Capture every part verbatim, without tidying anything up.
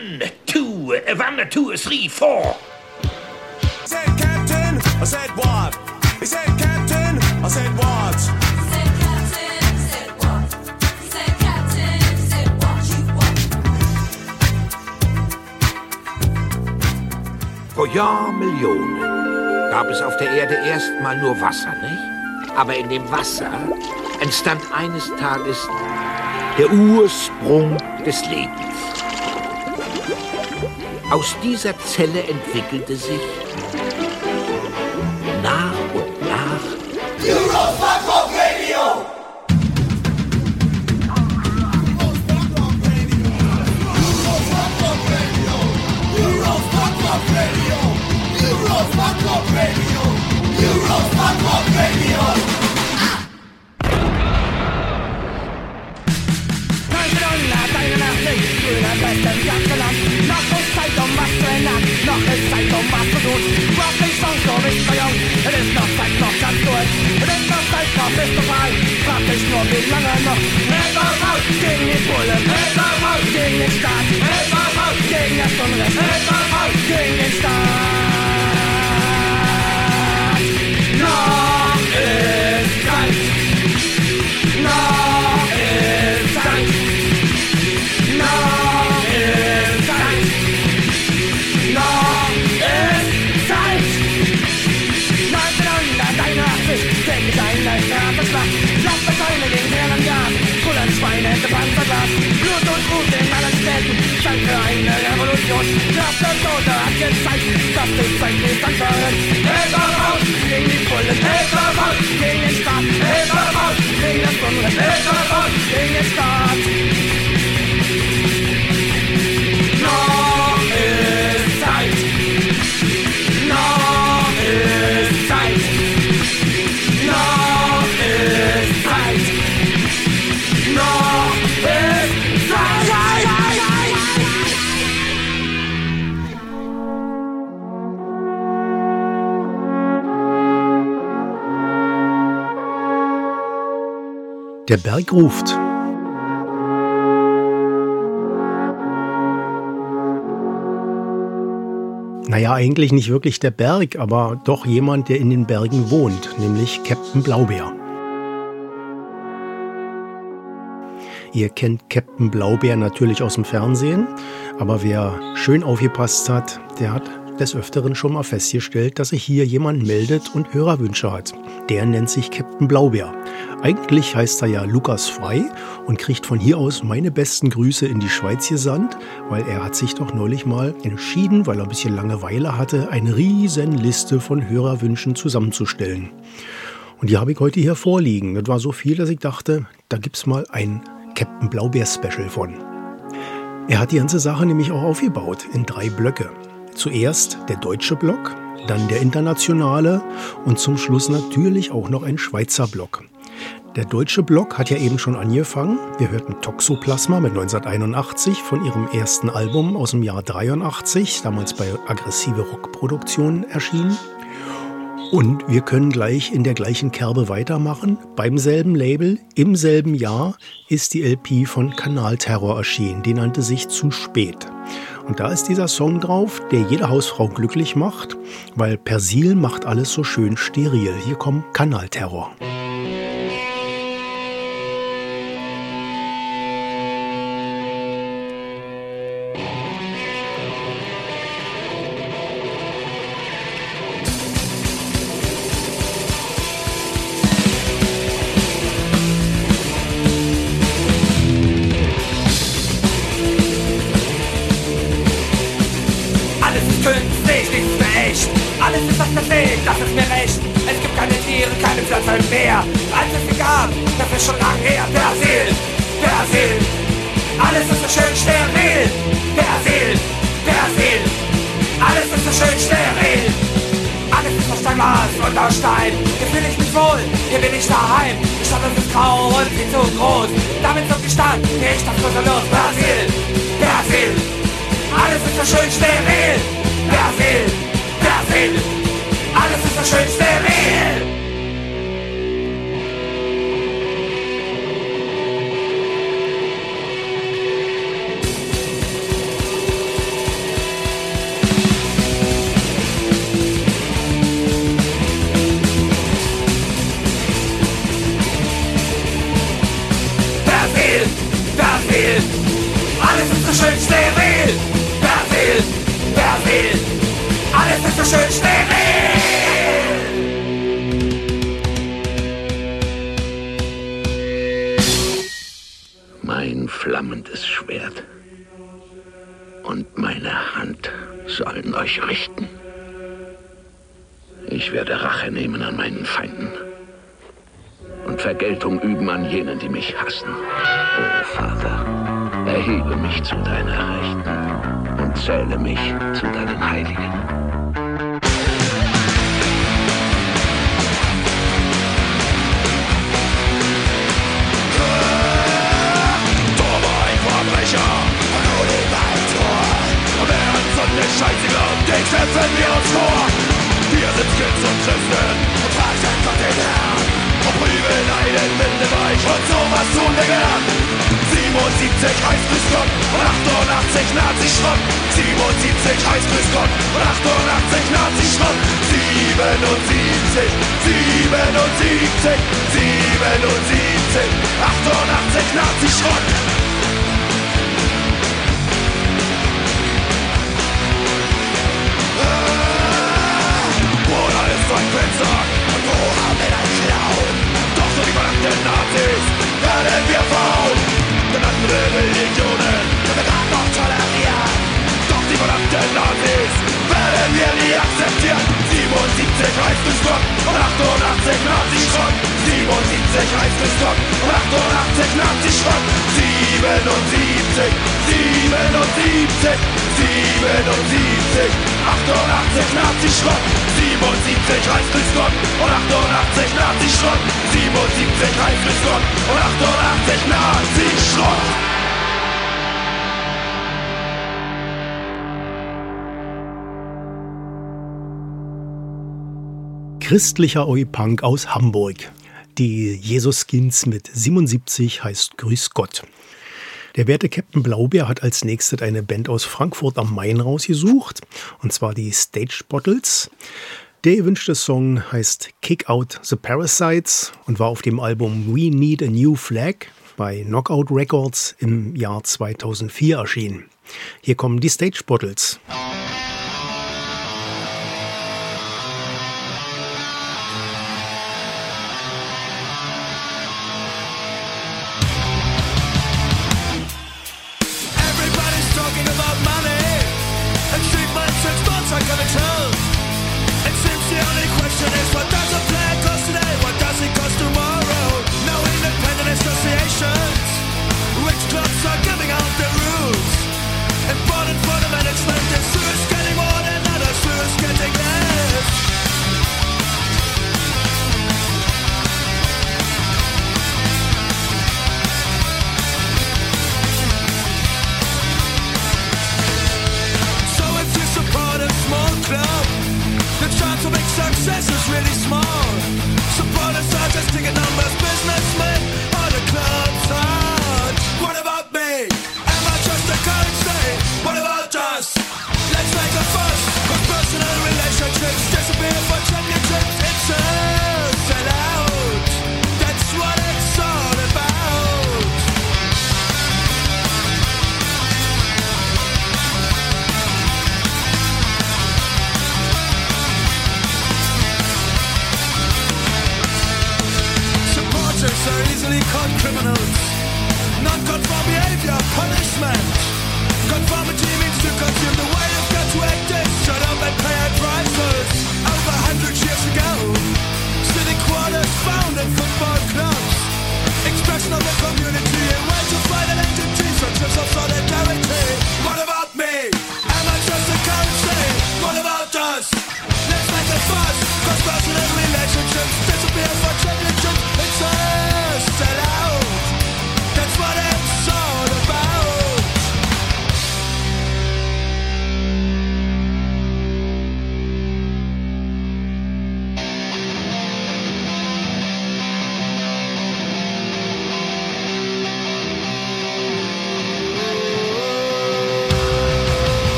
One, two, one, two, three, four. He said, Captain, I said what? He said, Captain, I said what? He said, Captain, I said what? He said, Captain, I said what you want. Vor Jahrmillionen gab es auf der Erde erstmal nur Wasser, nicht? Aber in dem Wasser entstand eines Tages der Ursprung des Lebens. Aus dieser Zelle entwickelte sich nach und nach Eurofuck Rock Radio! Noch ist Zeit, um was zu ändern, noch ist Zeit, um was zu tun. Rock nicht schon so, bist du jung, es ist noch Zeit, noch ganz durch. Es ist noch Zeit, noch bist du frei, frag dich nur, wie lange noch. Hälter raus, gegen die Bullen, Hälter raus, gegen den Staat, Hälter raus, gegen das Unrecht, Hälter raus, gegen den Staat. Noch ist Zeit, noch ist Zeit, noch Blut und Blut in allen Städten, Zeit für eine Revolution. Kraft und Tote hat gezeigt, dass die Zeit nicht anfangen. Hälter raus gegen die Bullen, Hälter raus gegen den Staat, Hälter raus gegen das Unrecht, Hälter raus gegen den Staat. Noch ist Zeit, noch ist Zeit, noch ist Zeit, noch ist Der Berg ruft. Naja, eigentlich nicht wirklich der Berg, aber doch jemand, der in den Bergen wohnt, nämlich Captain Blaubeer. Ihr kennt Captain Blaubeer natürlich aus dem Fernsehen, aber wer schön aufgepasst hat, der hat des Öfteren schon mal festgestellt, dass sich hier jemand meldet und Hörerwünsche hat. Der nennt sich Captain Blaubeer. Eigentlich heißt er ja Lukas Frei und kriegt von hier aus meine besten Grüße in die Schweiz gesandt, weil er hat sich doch neulich mal entschieden, weil er ein bisschen Langeweile hatte, eine riesen Liste von Hörerwünschen zusammenzustellen. Und die habe ich heute hier vorliegen. Das war so viel, dass ich dachte, da gibt's mal ein Captain Blaubeer Special von. Er hat die ganze Sache nämlich auch aufgebaut in drei Blöcke. Zuerst der deutsche Block, dann der internationale und zum Schluss natürlich auch noch ein Schweizer Block. Der deutsche Block hat ja eben schon angefangen. Wir hörten Toxoplasma mit neunzehnhunderteinundachtzig von ihrem ersten Album aus dem Jahr dreiundachtzig, damals bei Aggressive Rockproduktionen erschienen. Und wir können gleich in der gleichen Kerbe weitermachen. Beim selben Label, im selben Jahr, ist die L P von Kanalterror erschienen. Die nannte sich Zu spät. Und da ist dieser Song drauf, der jede Hausfrau glücklich macht, weil Persil macht alles so schön steril. Hier kommt Kanalterror. Das ist mir recht, es gibt keine Tiere, keine Pflanzen mehr. Alles ist egal, das ist schon lang her. Persil, Persil, alles ist so schön steril. Persil, Persil, alles ist so schön steril. Alles ist aus Steinmaß und aus Stein. Hier fühle ich mich wohl, hier bin ich daheim. Die Stadt ist grau und viel zu groß. Damit zum Gestand, gehe ich das Größe los. Persil, Persil, alles ist so schön steril. Persil, Persil, alles ist so schön steril! steril. Persil, Persil, alles ist so schön steril. Mein flammendes Schwert und meine Hand sollen euch richten. Ich werde Rache nehmen an meinen Feinden und Vergeltung üben an jenen, die mich hassen. O Vater, erhebe mich zu deiner Rechten und zähle mich zu deinen Heiligen. Scheißegal, den setzen wir uns vor. Wir sind Kids und Christen und fragen Gott den Herrn. Und prügeln einen Windelweich und sowas tun wir gern. siebenundsiebzig heißt grüß Gott und achtundachtzig Nazi-Schrott. siebenundsiebzig heißt grüß Gott und achtundachtzig Nazi-Schrott. siebenundsiebzig, siebenundsiebzig, siebenundsiebzig, achtundachtzig Nazi-Schrott. Ein Fenster und wo haben wir ein Clown? Doch so die verdammten Nazis werden wir faul. Denn andere Religionen können wir grad noch tolerieren. Doch die verdammten Nazis werden wir nie akzeptieren. siebenundsiebzig heißt grüß Gott und achtundachtzig Nazi-Schrott. siebenundsiebzig heißt grüß Gott und achtundachtzig Nazi-Schrott. siebenundsiebzig, siebenundsiebzig, siebenundsiebzig, achtundachtzig Nazi-Schrott. siebenundsiebzig heißt grüß Gott und achtundachtzig Nazi-Schrott. siebenundsiebzig heißt grüß Gott und achtundachtzig Nazi-Schrott. Christlicher Oi-Punk aus Hamburg. Die Jesus-Skins mit siebenundsiebzig heißt Grüß Gott. Der werte Captain Blaubeer hat als nächstes eine Band aus Frankfurt am Main rausgesucht, und zwar die Stage Bottles. Der gewünschte Song heißt Kick Out the Parasites und war auf dem Album We Need a New Flag bei Knockout Records im Jahr zweitausendvier erschienen. Hier kommen die Stage Bottles.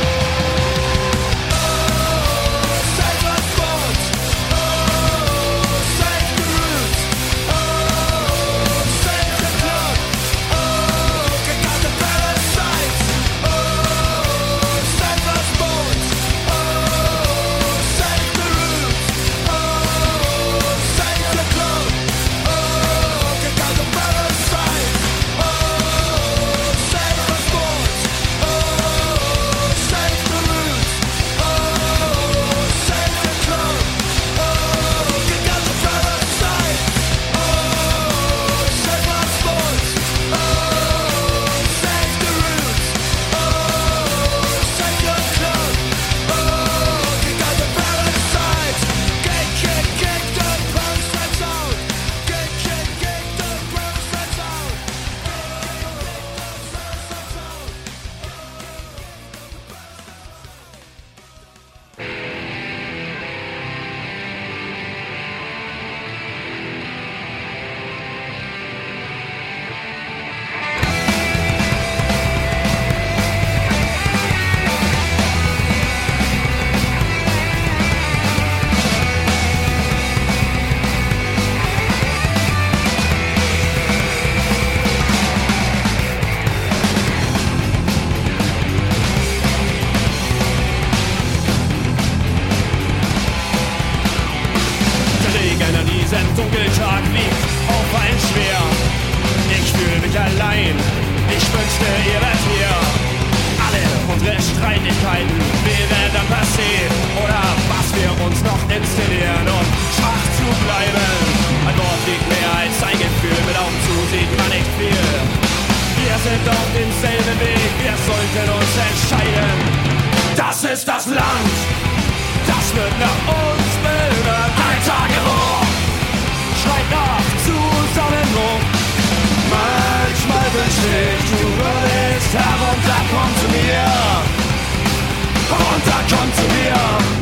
Oh Leute, ihr werdet hier alle unsere Streitigkeiten, wie werden passiert oder was wir uns noch installieren, um schwach zu bleiben. Ein Wort liegt mehr als ein Gefühl, mit Augen zu sieht man nicht viel. Wir sind auf demselben Weg, wir sollten uns entscheiden. Das ist das Land, das wird nach uns bilden. Ein Tagebuch schreit nach Zusammenbruch. Manchmal wünsche ich, du würdest herunterkommen zu mir. Herunterkommen zu mir.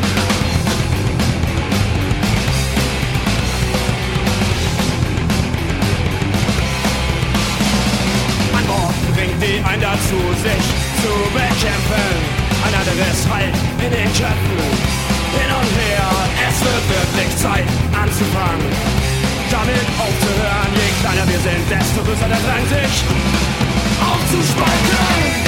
Ein Wort bringt die einen dazu, sich zu bekämpfen. Ein anderes Halt in den Köpfen. Hin und her, es wird wirklich Zeit anzufangen. Damit aufzuhören, je kleiner wir sind, desto größer der Drang, sich aufzuspalten.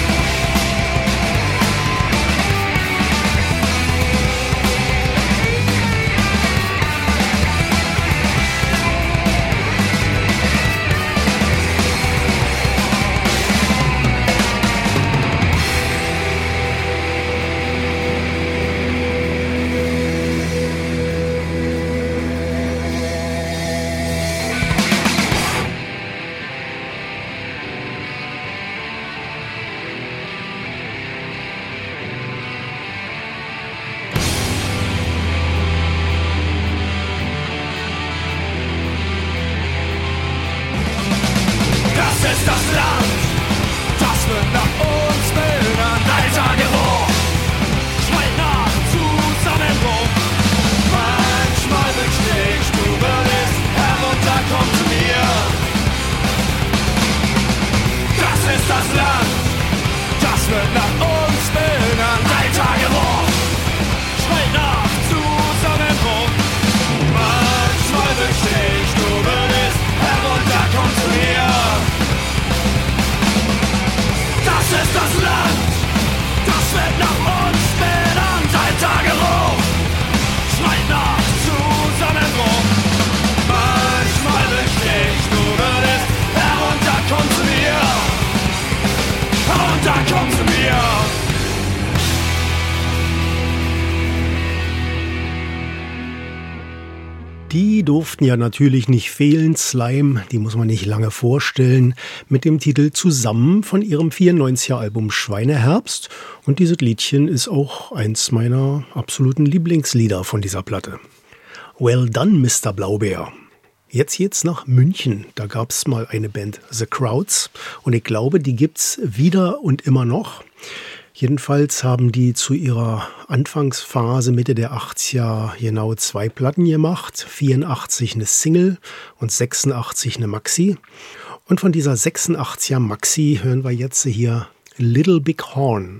Die durften ja natürlich nicht fehlen. Slime, die muss man nicht lange vorstellen, mit dem Titel Zusammen von ihrem vierundneunziger Album Schweineherbst. Und dieses Liedchen ist auch eins meiner absoluten Lieblingslieder von dieser Platte. Well done, Mister Blaubeer. Jetzt geht's nach München. Da gab's mal eine Band, The Krauts. Und ich glaube, die gibt's wieder und immer noch. Jedenfalls haben die zu ihrer Anfangsphase Mitte der achtziger genau zwei Platten gemacht. vierundachtzig eine Single und sechsundachtzig eine Maxi. Und von dieser sechsundachtziger Maxi hören wir jetzt hier Little Big Horn.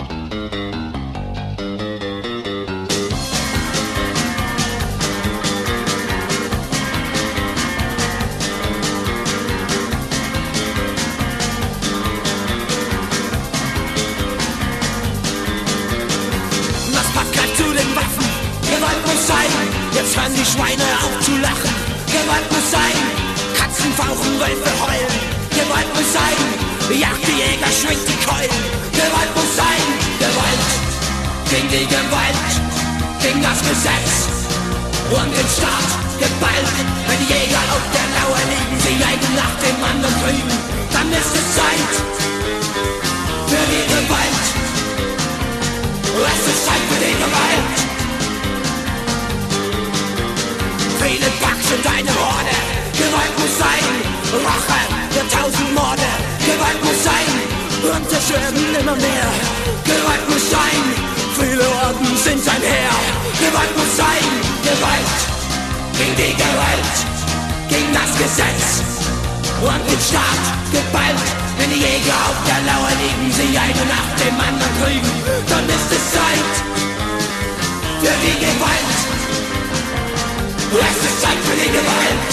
Jetzt hören die Schweine auf zu lachen. Gewalt muss sein, Katzen fauchen, Wölfe heulen. Gewalt muss sein, Jagdjäger schwingt die Keulen. Gewalt muss sein, Gewalt gegen die Gewalt, gegen das Gesetz und den Staat geballt. Wenn die Jäger auf der Lauer liegen, sie einen nach dem anderen drüben, dann ist es Zeit für die Gewalt. Es ist Zeit für die Gewalt. Viele Bugs und eine Horde. Gewalt muss sein, Rache für tausend Morde. Gewalt muss sein, und es werden immer mehr. Gewalt muss sein, viele Orden sind sein Heer. Gewalt muss sein, Gewalt gegen die Gewalt, gegen das Gesetz und den Staat geballt. Wenn die Jäger auf der Lauer liegen, sie einen nach dem anderen kriegen, dann ist es Zeit für die Gewalt. Es ist Zeit für die Gewalt.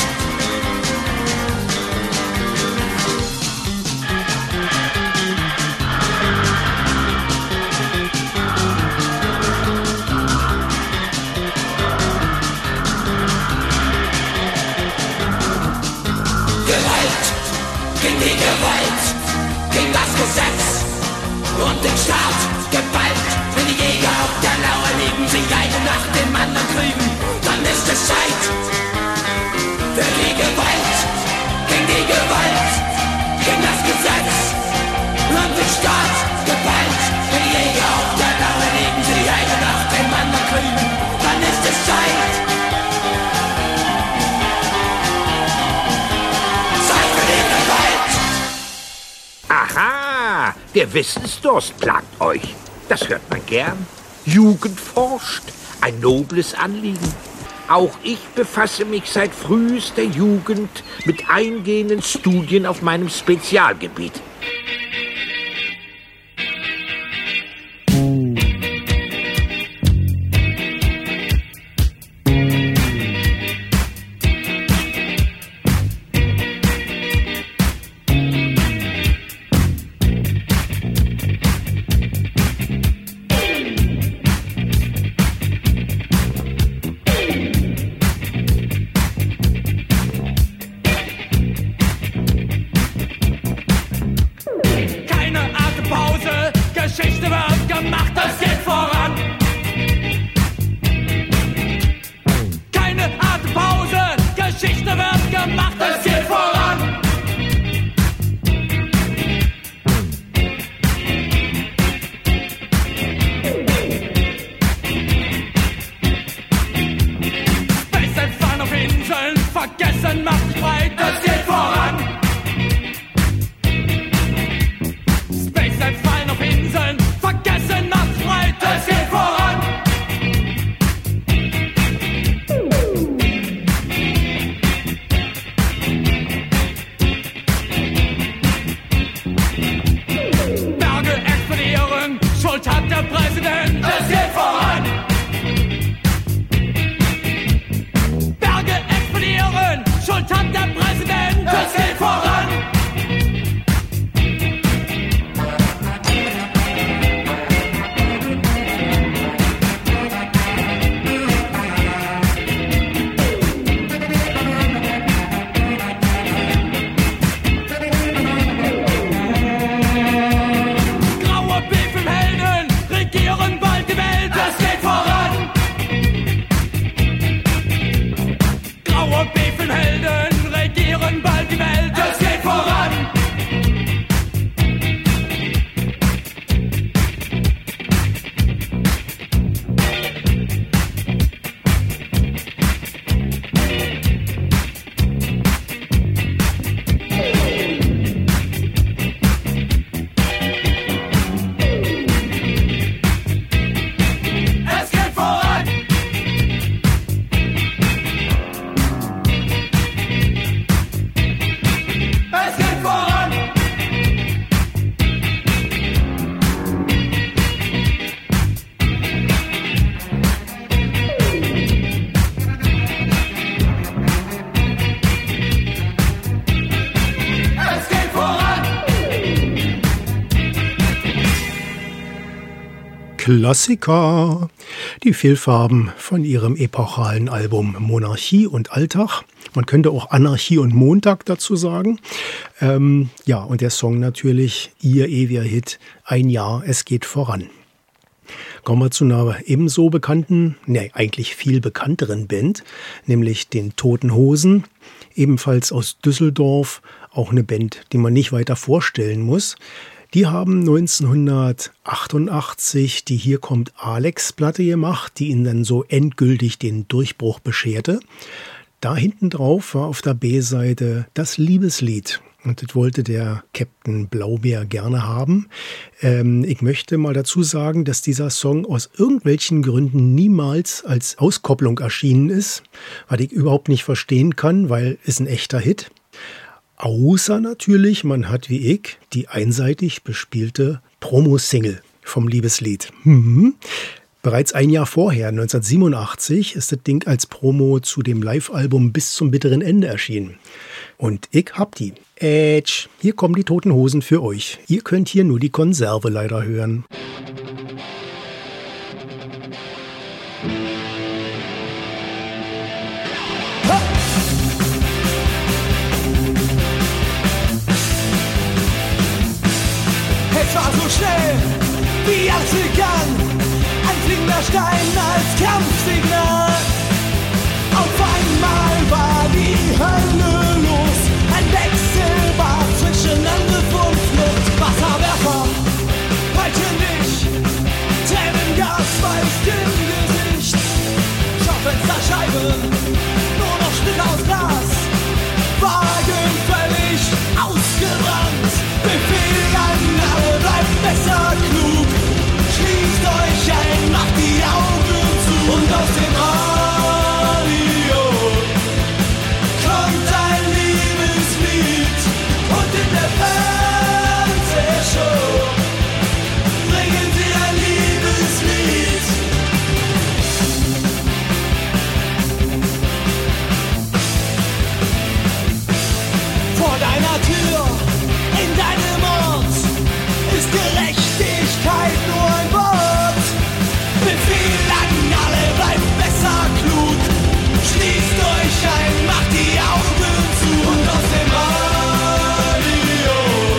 Gewalt gegen die Gewalt, gegen und den Staat geballt. Wenn die Jäger auf der Lauer liegen, sich eine nach dem anderen kriechen, dann ist es Zeit für die Gewalt, gegen die Gewalt, gegen das Gesetz und den Staat geballt. Wenn die Jäger auf der Lauer liegen, sich eine nach dem anderen kriechen, dann ist es Zeit. Zeit für die Gewalt. Aha, der Wissensdurst plagt euch. Das hört man gern. Jugend forscht, ein nobles Anliegen. Auch ich befasse mich seit frühester Jugend mit eingehenden Studien auf meinem Spezialgebiet. Klassiker. Die Fehlfarben von ihrem epochalen Album Monarchie und Alltag. Man könnte auch Anarchie und Montag dazu sagen. Ähm, ja, und der Song natürlich, ihr ewiger Hit, Ein Jahr, es geht voran. Kommen wir zu einer ebenso bekannten, ne, eigentlich viel bekannteren Band, nämlich den Toten Hosen, ebenfalls aus Düsseldorf, auch eine Band, die man nicht weiter vorstellen muss. Die haben neunzehnhundertachtundachtzig die Hier kommt Alex Platte gemacht, die ihnen dann so endgültig den Durchbruch bescherte. Da hinten drauf war auf der B-Seite das Liebeslied. Und das wollte der Captain Blaubeer gerne haben. Ähm, ich möchte mal dazu sagen, dass dieser Song aus irgendwelchen Gründen niemals als Auskopplung erschienen ist, was ich überhaupt nicht verstehen kann, weil es ein echter Hit. Außer natürlich, man hat wie ich die einseitig bespielte Promo-Single vom Liebeslied. Mhm. Bereits ein Jahr vorher, neunzehnhundertsiebenundachtzig, ist das Ding als Promo zu dem Live-Album Bis zum bitteren Ende erschienen. Und ich hab die. Edge, hier kommen die Toten Hosen für euch. Ihr könnt hier nur die Konserve leider hören. Es Es war so schnell, wie alles begann. Ein fliegender Stein als Kampfsignal. Auf einmal war die Hölle los. Ein Wechsel war zwischen Angriff und Flucht. Wasserwerfer, heute nicht. Tränengas weist im Gesicht. Schaufensterscheiben, nur noch Stücke aus Glas. Wagen völlig ausgebrannt. Befehl an alle, bleibt besser klug. Schließt euch ein, macht die Augen zu. Und aus dem Radio kommt ein Liebeslied. Und in der Fernsehshow bringen sie ein Liebeslied. Vor deiner Tür, in deinem Ort, ist Gerechtigkeit nur ein Wort. Befehl an alle, bleibt besser klug. Schließt euch ein, macht die Augen zu. Und aus dem Radio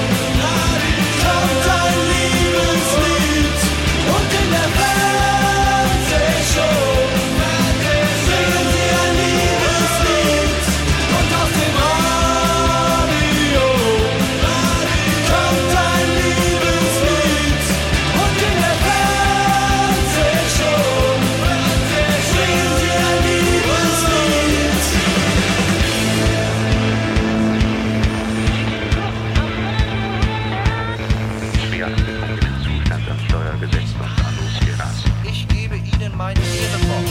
kommt ein Liebeslied. Und in der Fernsehshow singen sie ein Liebeslied. Und aus dem Radio kommt ein Liebeslied. Und in der Fernsehshow singen sie ein Liebeslied. Ich gebe Ihnen meine Ehre vor.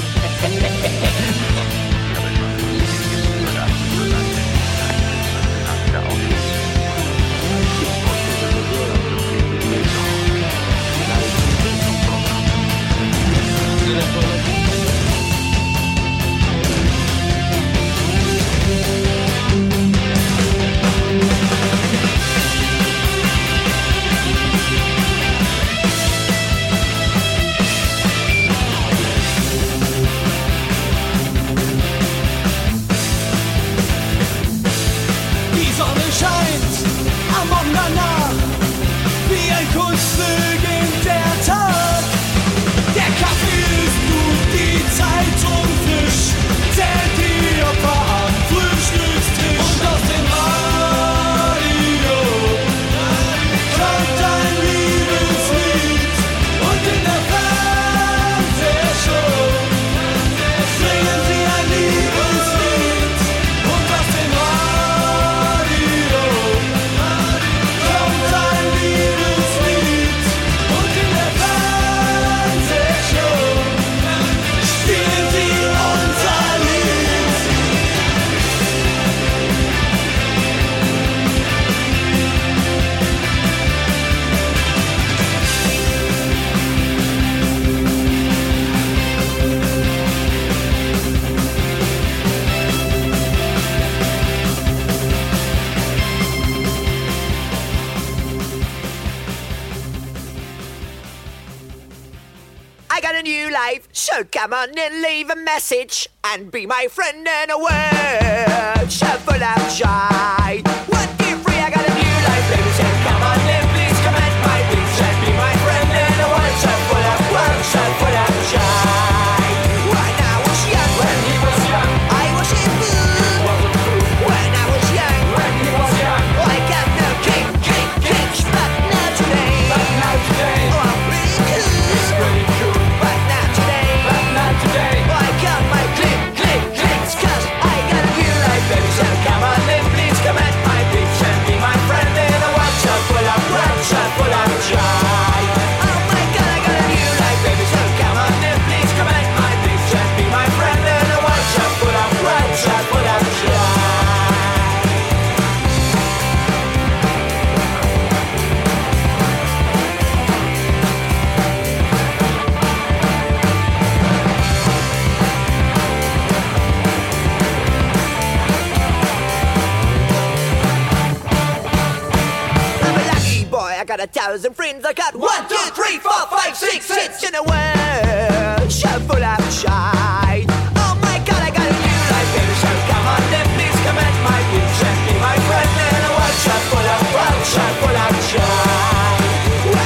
Die Sonne scheint am Morgen danach, wie ein Kuss beginnt der Tag. Der Kaffee ist gut, die Zeitung frisch, zählt die Opfer am Frühstückstisch. Und aus dem Radio kommt ein Liebeslied. Und in der Fernsehshow singen sie ein Liebeslied. Und aus dem Radio kommt ein Liebeslied. Und in der Fernsehshow spielen sie unser Lied. I got a new life, so come on and leave a message and be my friend in a world so full of joy. One, two, three, I got a new life, baby, so come on and please comment my beats and be my friend in a world so full of, world so full of joy. When I was young, when he was young, I was a fool. When I was young, when he was young, I got no king, king, kings, but now today, but now today, oh, I'm pretty cool. It's pretty cool. But not today, but not today. I got my click, click, clicks, cause I got a new life, baby. So come on and please comment my beats and be my friend in a world so full of, world so full of joy. Oh my god, I got a new life, baby. So come on and please comment my beats and be my friend in a world so full of, world so full of joy. I'm a lucky boy, I got a thousand friends. I got one, two, three, four, five, six, six in a world so full of joy. Oh my god, I got a new life, baby. So come on, then please comment my beats and be my friend in a world so full of, world so full of joy.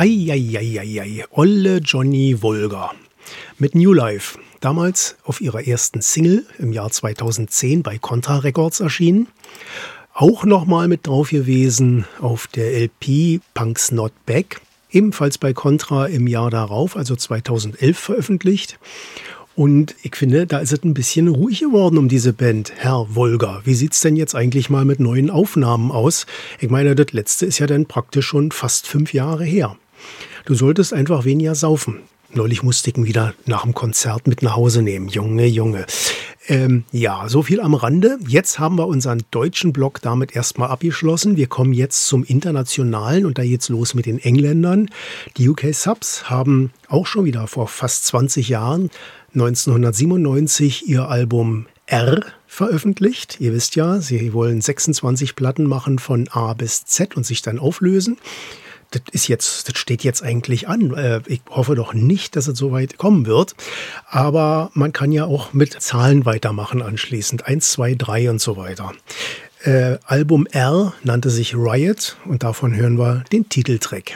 Eieieiei, Olle Johnny Wolga mit New Life. Damals auf ihrer ersten Single im Jahr zweitausendzehn bei Contra Records erschienen. Auch nochmal mit drauf gewesen auf der L P Punk's Not Back. Ebenfalls bei Contra im Jahr darauf, also zweitausendelf veröffentlicht. Und ich finde, da ist es ein bisschen ruhig geworden um diese Band. Herr Wolga, wie sieht's denn jetzt eigentlich mal mit neuen Aufnahmen aus? Ich meine, das letzte ist ja dann praktisch schon fast fünf Jahre her. Du solltest einfach weniger saufen. Neulich musste ich ihn wieder nach dem Konzert mit nach Hause nehmen. Junge, Junge. Ähm, ja, so viel am Rande. Jetzt haben wir unseren deutschen Block damit erstmal abgeschlossen. Wir kommen jetzt zum internationalen und da geht's los mit den Engländern. Die U K Subs haben auch schon wieder vor fast zwanzig Jahren, neunzehnhundertsiebenundneunzig, ihr Album R veröffentlicht. Ihr wisst ja, sie wollen sechsundzwanzig Platten machen von A bis Z und sich dann auflösen. Das ist jetzt, das steht jetzt eigentlich an. Ich hoffe doch nicht, dass es so weit kommen wird. Aber man kann ja auch mit Zahlen weitermachen anschließend. Eins, zwei, drei und so weiter. Äh, Album R nannte sich Riot und davon hören wir den Titeltrack.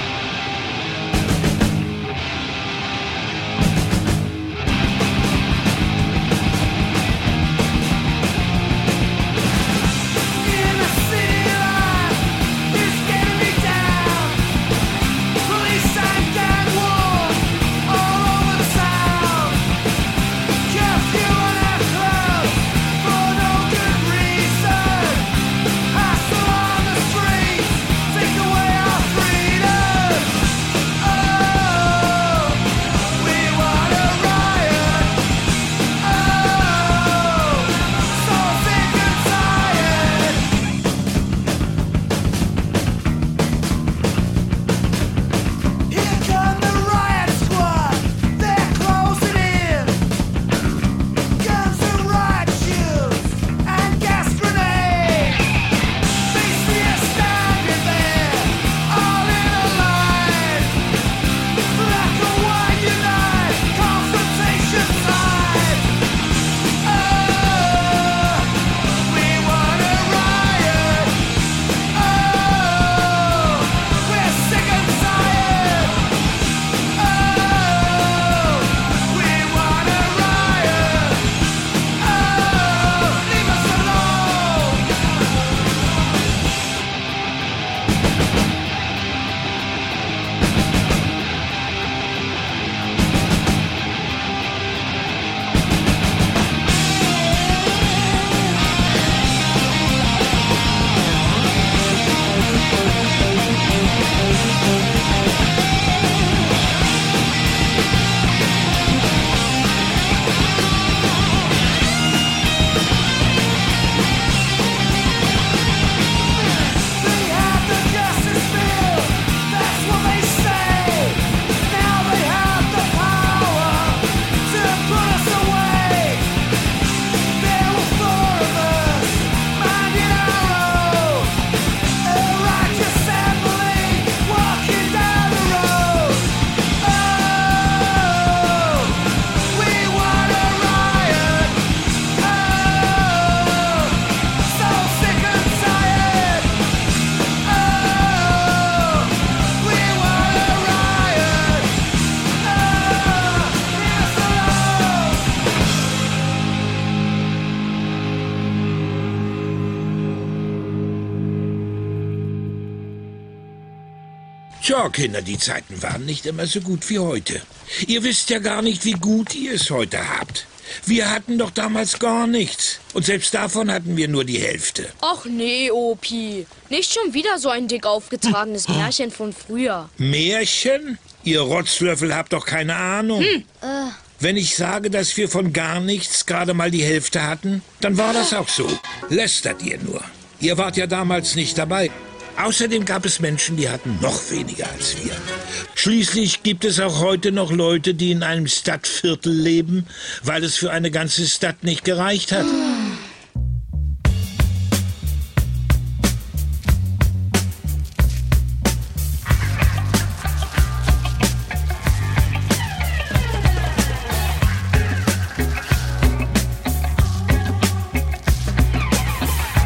Tja, Kinder, die Zeiten waren nicht immer so gut wie heute. Ihr wisst ja gar nicht, wie gut ihr es heute habt. Wir hatten doch damals gar nichts. Und selbst davon hatten wir nur die Hälfte. Ach nee, Opi. Nicht schon wieder so ein dick aufgetragenes Märchen von früher. Märchen? Ihr Rotzlöffel habt doch keine Ahnung. Hm. Äh. Wenn ich sage, dass wir von gar nichts gerade mal die Hälfte hatten, dann war das auch so. Lästert ihr nur. Ihr wart ja damals nicht dabei. Außerdem gab es Menschen, die hatten noch weniger als wir. Schließlich gibt es auch heute noch Leute, die in einem Stadtviertel leben, weil es für eine ganze Stadt nicht gereicht hat.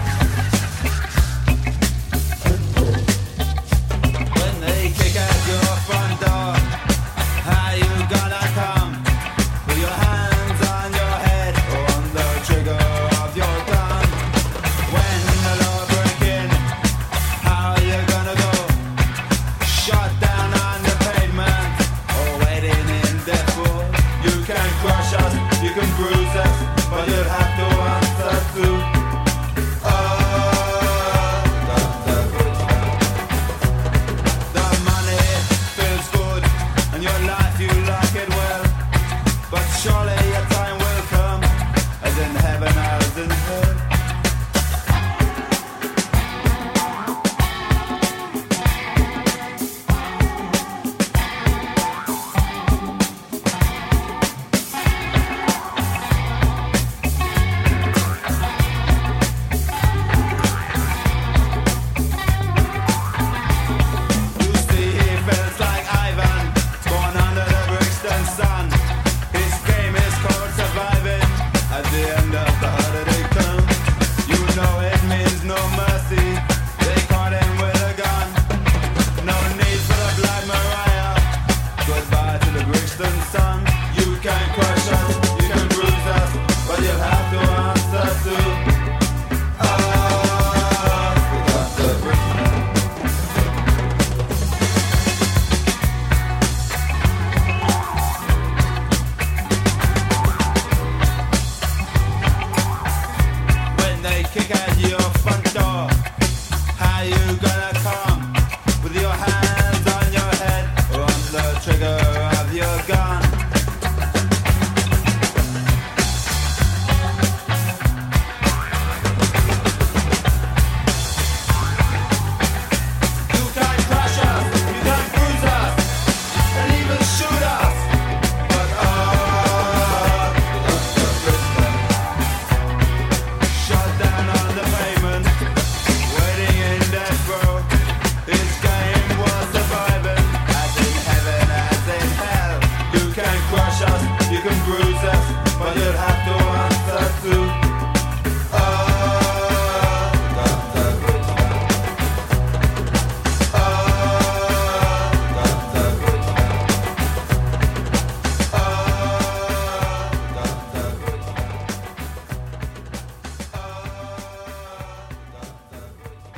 When they kick at your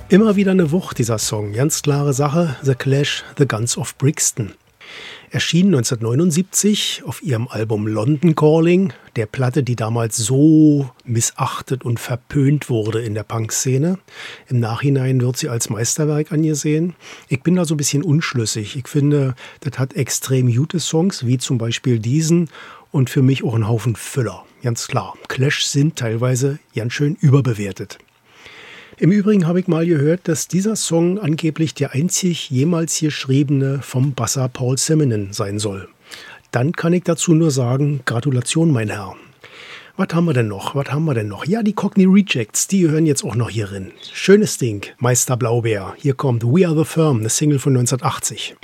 Immer wieder eine Wucht, dieser Song. Ganz klare Sache, The Clash, The Guns of Brixton. Erschien neunzehnhundertneunundsiebzig auf ihrem Album London Calling, der Platte, die damals so missachtet und verpönt wurde in der Punkszene. Im Nachhinein wird sie als Meisterwerk angesehen. Ich bin da so ein bisschen unschlüssig. Ich finde, das hat extrem gute Songs, wie zum Beispiel diesen, und für mich auch einen Haufen Füller. Ganz klar, Clash sind teilweise ganz schön überbewertet. Im Übrigen habe ich mal gehört, dass dieser Song angeblich der einzig jemals geschriebene vom Basser Paul Simonon sein soll. Dann kann ich dazu nur sagen, Gratulation, mein Herr. Was haben wir denn noch? Was haben wir denn noch? Ja, die Cockney Rejects, die gehören jetzt auch noch hier rein. Schönes Ding, Meister Blaubeer. Hier kommt We Are The Firm, eine Single von neunzehnhundertachtzig.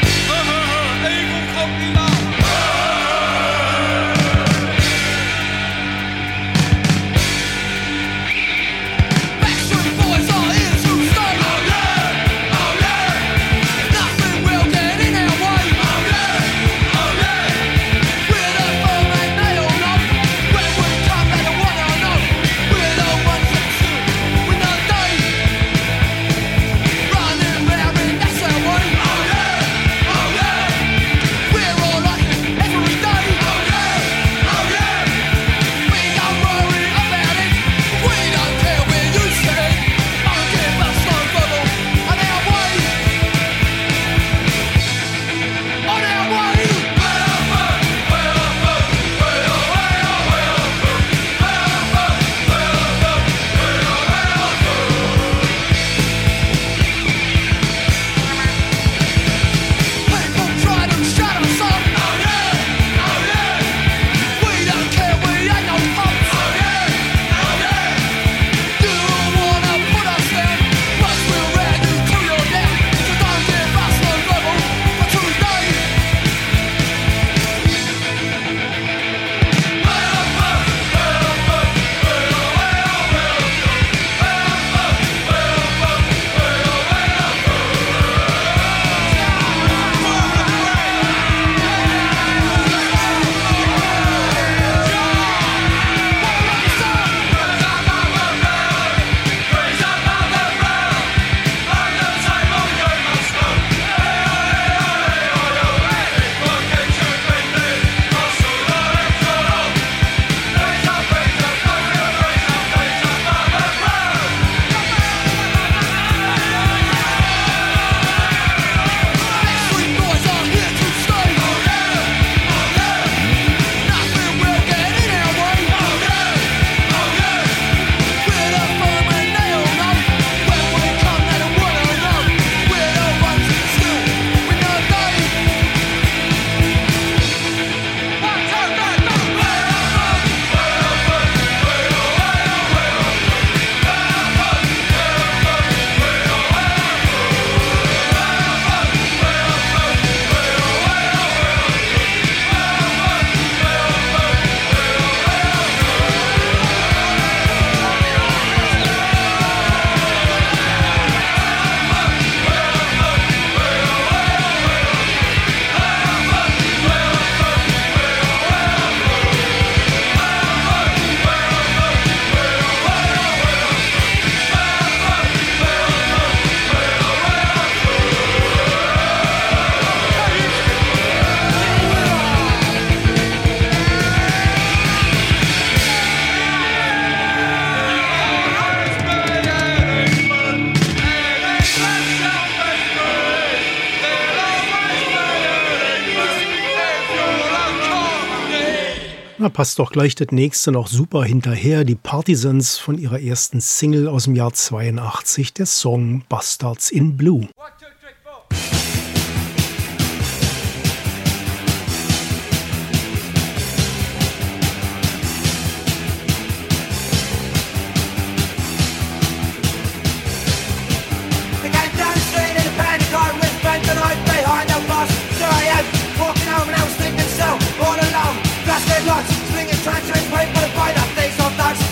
Da passt doch gleich das nächste noch super hinterher. Die Partisans von ihrer ersten Single aus dem Jahr zweiundachtzig, der Song Bastards in Blue.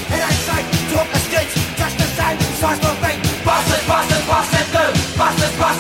Bastard, bastard, bastard, blue. Bastard, bastard,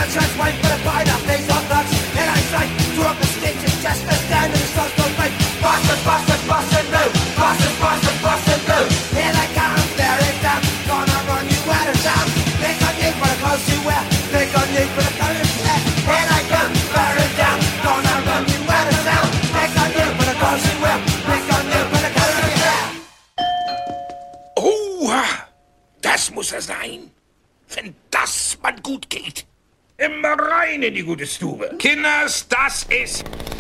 I just wait for the find up things on nuts. And I say, drunk the stitches just to stand in the sun to make. Boston, Boston, Boston, blue. Boston, Boston, Boston, blue. Here they come, there it comes. Gonna run you out of town. Pick on you for the clothes you wear. Pick on you for the clothes you wear. Here they come, bear it down. Gonna run you out of town. Pick on you for the clothes you wear. Pick on you for the clothes you wear. Oha, das muss er sein. Wenn das mal gut geht. Immer rein in die gute Stube. Kinders, das ist...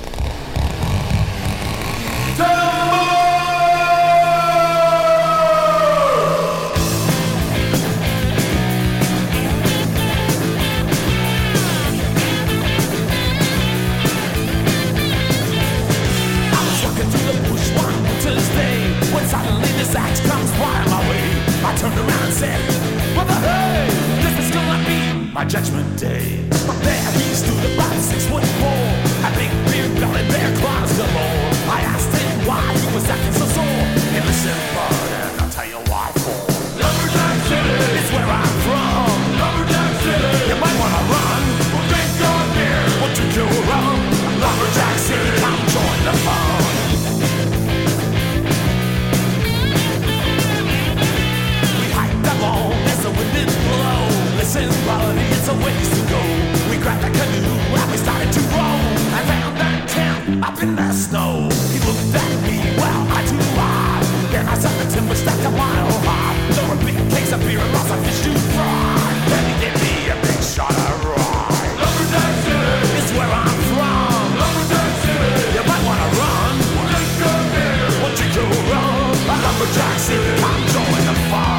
When suddenly this axe comes flying my way, I turned around and said, what the hey, this is gonna be my judgment day. But there he stood about six foot four, a big beard belly bear claws galore. I asked him why he was acting so sore. He listened, bud, and I'll tell you why for. Lumberjack City is where I'm from. Lumberjack City, you might wanna run. Well, drink your beer, we'll drink your rum. Lumberjack City, come join the fun. As the wind did blow, listen, buddy, it's a ways to go. We grabbed the canoe and we started to row. I found that camp up in the snow. He looked at me, well, I too lied. Then I saw the timber stacked a mile high. There were big cakes of beer and lots of fish to fry. Then he gave me a big shot of rye. Lumberjack City is where I'm from. Lumberjack City, you might wanna run. We'll drink your beer, we'll drink your rum. Lumberjack City, come join the fun.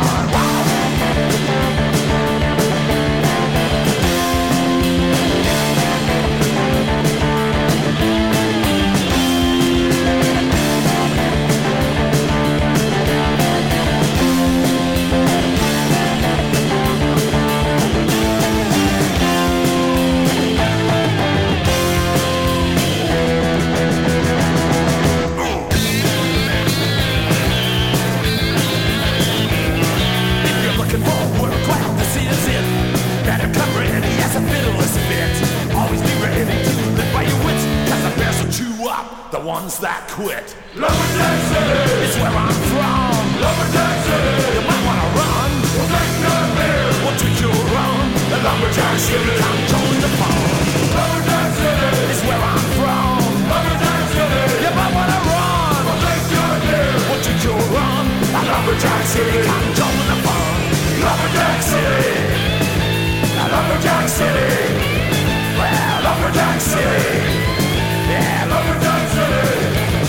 The ones that quit. Lumberjack City is where I'm from. Lumberjack City, you might wanna run. We'll drink your beer, we'll drink your rum. The Lumberjack City, come join the fun. Lumberjack City is where I'm from. Lumberjack City, you might wanna run. We'll drink your beer, we'll drink your rum. The Lumberjack City, come join the fun. Lumberjack City, Lumberjack City, well, Lumberjack City. Yeah, Lumberjack City.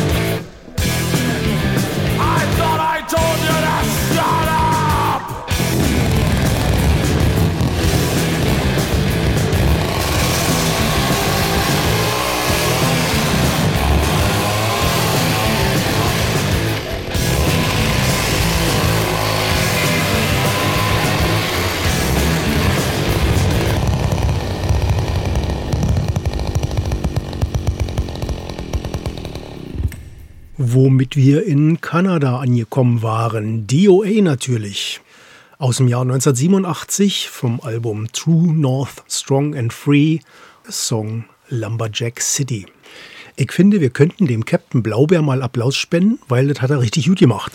I thought I told you to shut up. Womit wir in Kanada angekommen waren. D O A natürlich. Aus dem Jahr neunzehnhundertsiebenundachtzig vom Album True North Strong and Free, Song Lumberjack City. Ich finde, wir könnten dem Captain Blaubeer mal Applaus spenden, weil das hat er richtig gut gemacht.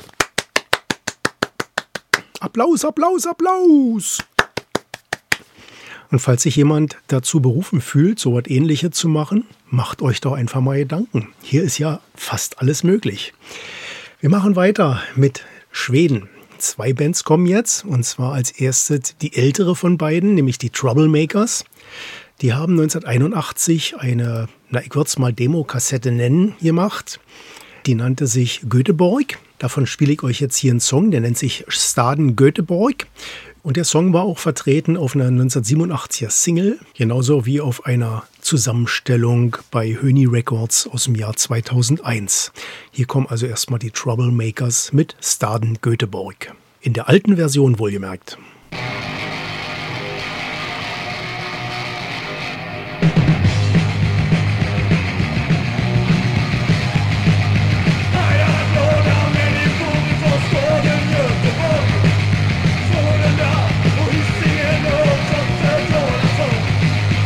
Applaus, Applaus, Applaus! Und falls sich jemand dazu berufen fühlt, so etwas Ähnliches zu machen, macht euch doch einfach mal Gedanken. Hier ist ja fast alles möglich. Wir machen weiter mit Schweden. Zwei Bands kommen jetzt, und zwar als erstes die ältere von beiden, nämlich die Troublemakers. Die haben neunzehnhunderteinundachtzig eine, na ich würde es mal Demo-Kassette nennen, gemacht. Die nannte sich Göteborg. Davon spiele ich euch jetzt hier einen Song, der nennt sich Staden Göteborg. Und der Song war auch vertreten auf einer neunzehnhundertsiebenundachtziger Single, genauso wie auf einer Zusammenstellung bei Höni Records aus dem Jahr zweitausendeins. Hier kommen also erstmal die Troublemakers mit Staden Göteborg. In der alten Version wohlgemerkt. Göteborg.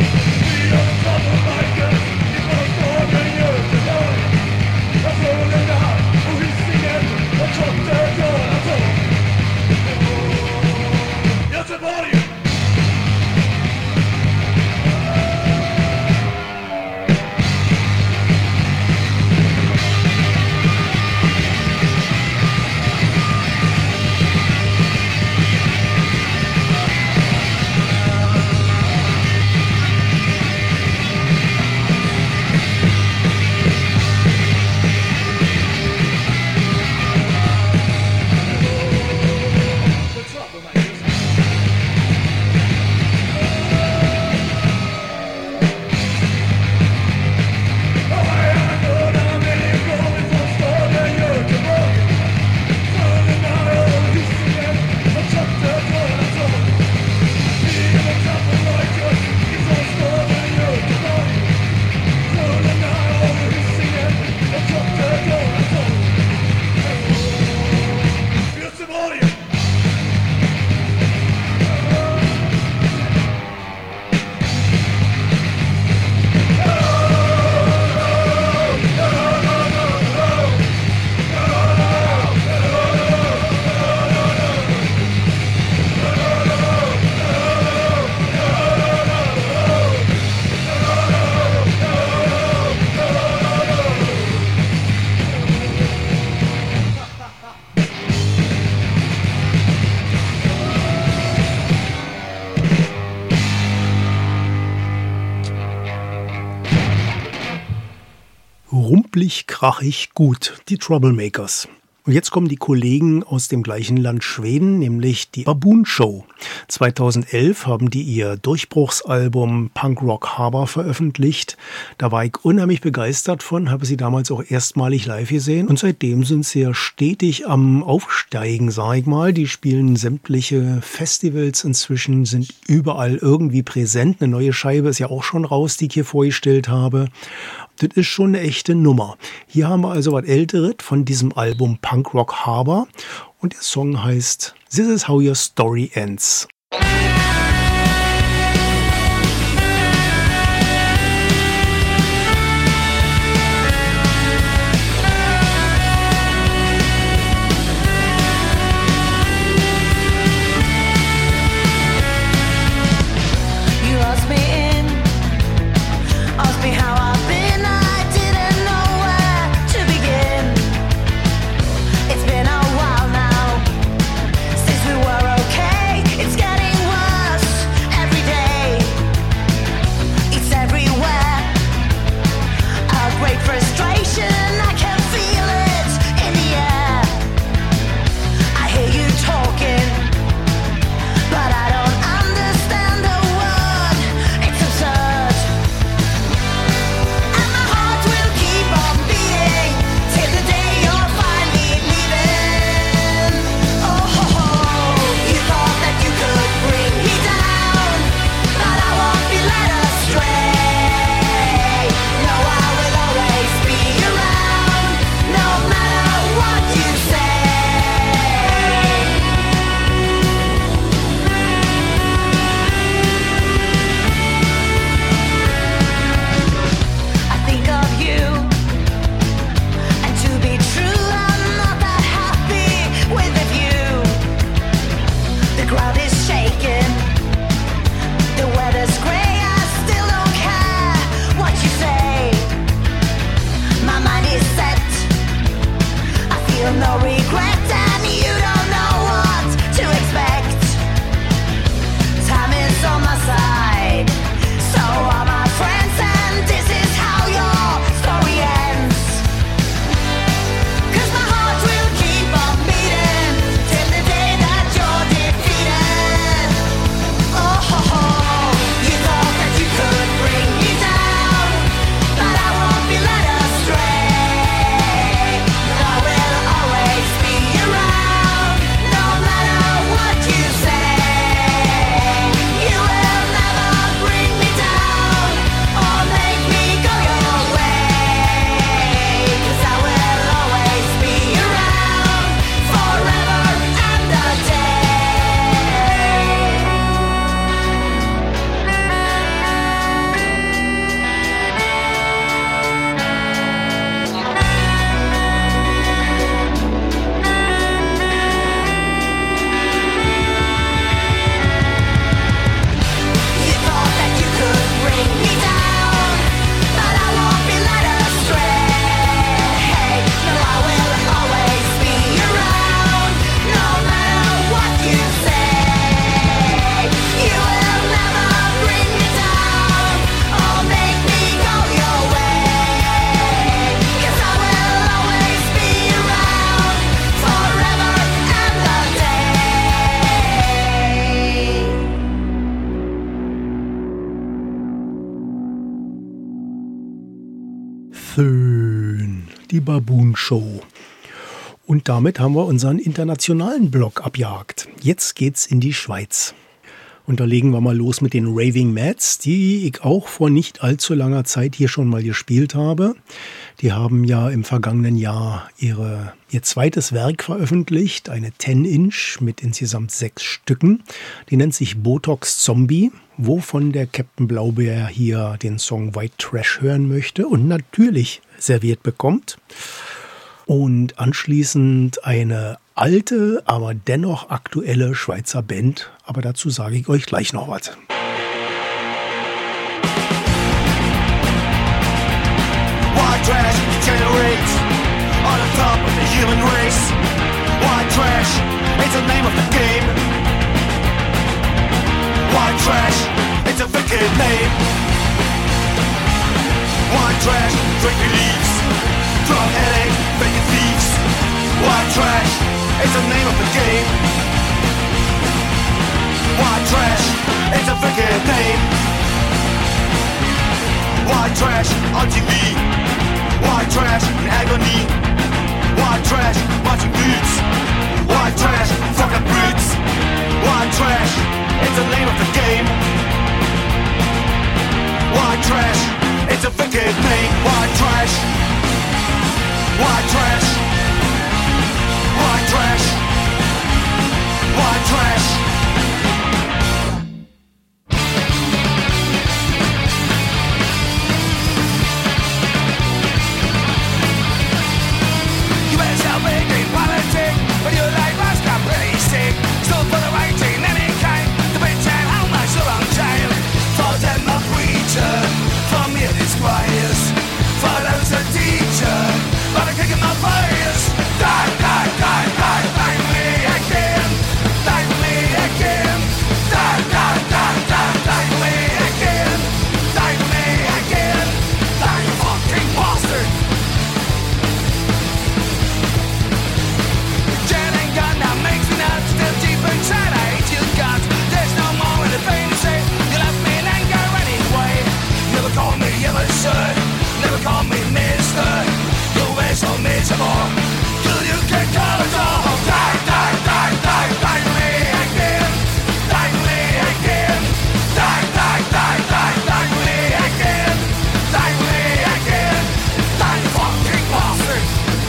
rumpelig, krachig, gut. Die Troublemakers. Und jetzt kommen die Kollegen aus dem gleichen Land Schweden, nämlich die Baboon Show. zweitausendelf haben die ihr Durchbruchsalbum Punk Rock Harbor veröffentlicht. Da war ich unheimlich begeistert von, habe sie damals auch erstmalig live gesehen. Und seitdem sind sie ja stetig am Aufsteigen, sag ich mal. Die spielen sämtliche Festivals inzwischen, sind überall irgendwie präsent. Eine neue Scheibe ist ja auch schon raus, die ich hier vorgestellt habe. Das ist schon eine echte Nummer. Hier haben wir also was Älteres von diesem Album Punk Rock Harbor und der Song heißt This is how your story ends. Schön, die Baboon Show. Und damit haben wir unseren internationalen Block abgehakt. Jetzt geht's in die Schweiz. Und da legen wir mal los mit den Raving Mads, die ich auch vor nicht allzu langer Zeit hier schon mal gespielt habe. Die haben ja im vergangenen Jahr ihre, ihr zweites Werk veröffentlicht, eine zehn Inch mit insgesamt sechs Stücken. Die nennt sich Botox Zombie, wovon der Captain Blaubeer hier den Song White Trash hören möchte und natürlich serviert bekommt. Und anschließend eine alte, aber dennoch aktuelle Schweizer Band. Aber dazu sage ich euch gleich noch was. White trash degenerates on the top of the human race. White trash, it's the name of the game. White trash, it's a wicked name. White trash, drink leaves. trash is the name of the game. White trash is a wicked name. White trash on T V. White trash in agony. White trash watching dudes. White trash fucking brutes. White trash is the name of the game. White trash is a wicked name. White trash. White trash. White trash. White trash. You better stop making politics, but your life must come pretty sick. Still for the right in any kind, to pretend how much you're on time. For them a preacher, for me it is squires. For those a teacher, but I'm kicking my fires. Die, die, die, die, die me again. Die me again. Die, die, die, die, die me again. Die me again. Die you fucking bastard. Jan and gun now makes me nuts. Still deep inside I hate you guts. There's no more in the pain to say. You left me in anger anyway. Never call me ever sir. Never call me mister. You were so miserable. Till you can call it all. Die, die, die, die, die me again. Die me again. Die, die, die, die, die me again. Die me again. Die you fucking bastard.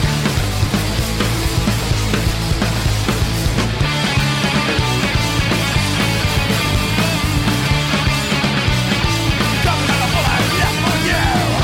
Coming out of all I left on you.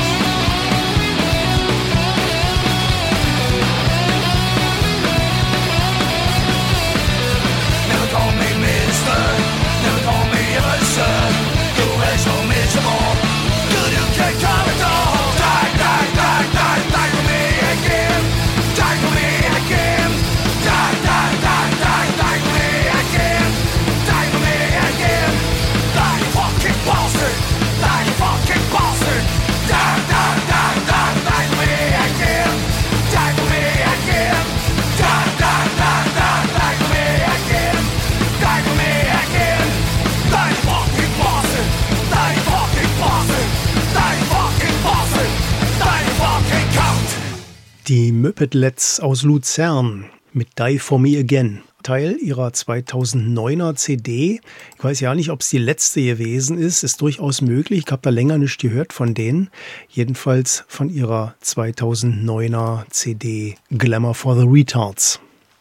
Never call me mister. Never call me ever sir. You were so miserable. Till you can call it all. Die, die, die, die, die for me again. Die for me again. Die, die, die, die, die for me again. Die for me again. Die you fucking bastard. Die you fucking bastard. Die, die, die, die, die for me again. Die for me again. Die, die, die, die, die for me again. Die for me again. Die you fucking bastard. Die you fucking bastard. Die you fucking bastard. Die you fucking cunt. Die Muppet-Lets aus Luzern mit Die For Me Again. Teil ihrer zweitausenddeuner C D. Ich weiß ja nicht, ob es die letzte gewesen ist. Ist durchaus möglich. Ich habe da länger nicht gehört von denen. Jedenfalls von ihrer zweitausenddeuner C D Glamour for the Retards.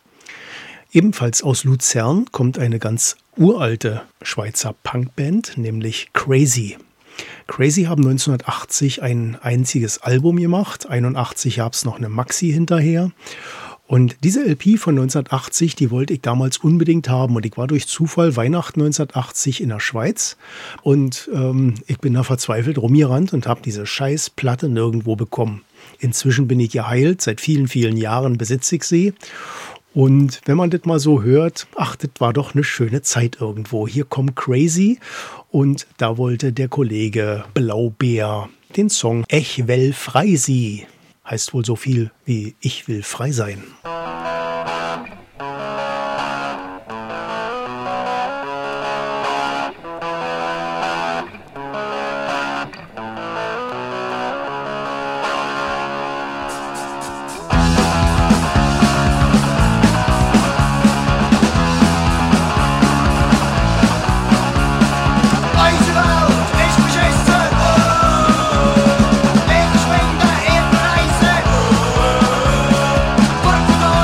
Ebenfalls aus Luzern kommt eine ganz uralte Schweizer Punkband, nämlich Crazy. Crazy haben neunzehnhundertachtzig ein einziges Album gemacht. einundachtzig gab es noch eine Maxi hinterher. Und diese L P von neunzehnhundertachtzig, die wollte ich damals unbedingt haben. Und ich war durch Zufall Weihnachten neunzehnhundertachtzig in der Schweiz. Und ähm, ich bin da verzweifelt rumgerannt und habe diese scheiß Platte nirgendwo bekommen. Inzwischen bin ich geheilt. Seit vielen, vielen Jahren besitze ich sie. Und wenn man das mal so hört, ach, das war doch eine schöne Zeit irgendwo. Hier kommt Crazy und da wollte der Kollege Blaubeer den Song Ich will frei sie. Heißt wohl so viel wie Ich will frei sein. Ich schwing da eben Reise.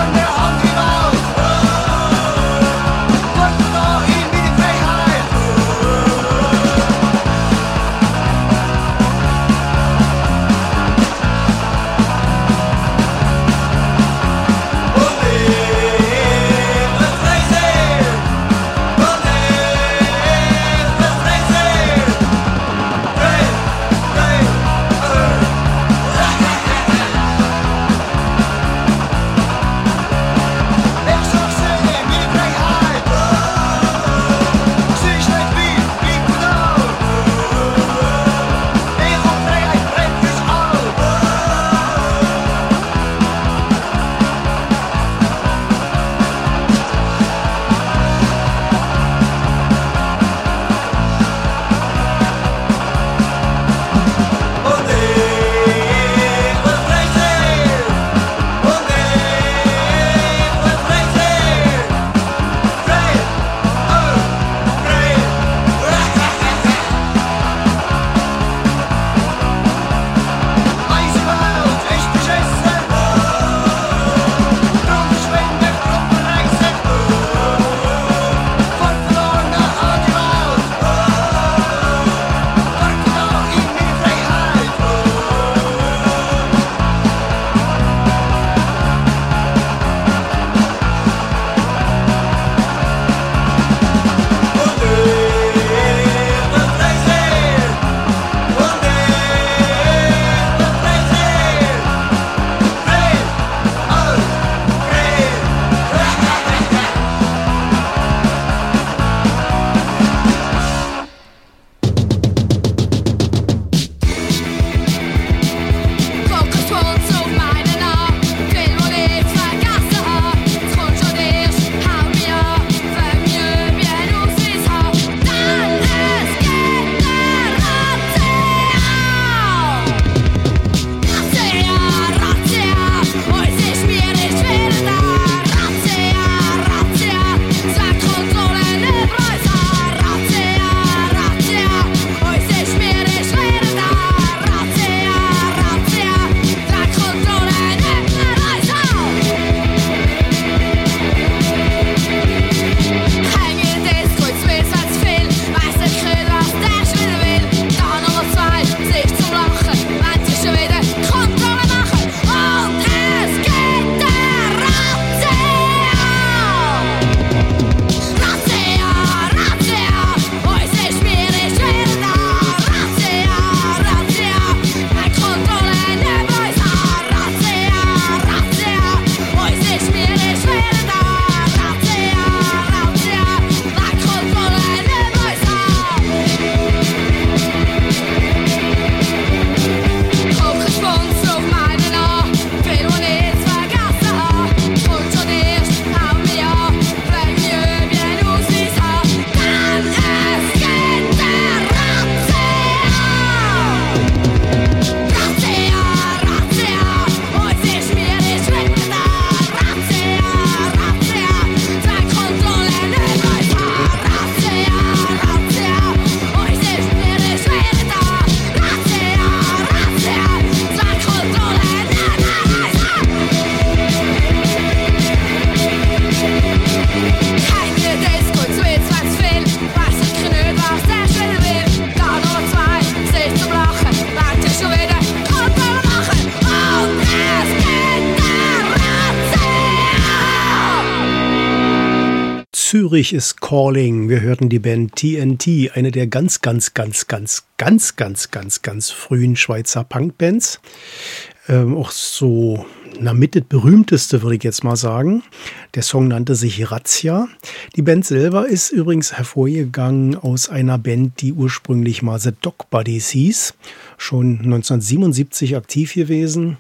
Zürich is Calling. Wir hörten die Band T N T, eine der ganz, ganz, ganz, ganz, ganz, ganz, ganz, ganz frühen Schweizer Punkbands. Ähm, auch so, na, mit das berühmteste, würde ich jetzt mal sagen. Der Song nannte sich Razzia. Die Band selber ist übrigens hervorgegangen aus einer Band, die ursprünglich mal The Dog Buddies hieß. Schon neunzehnhundertsiebenundsiebzig aktiv gewesen.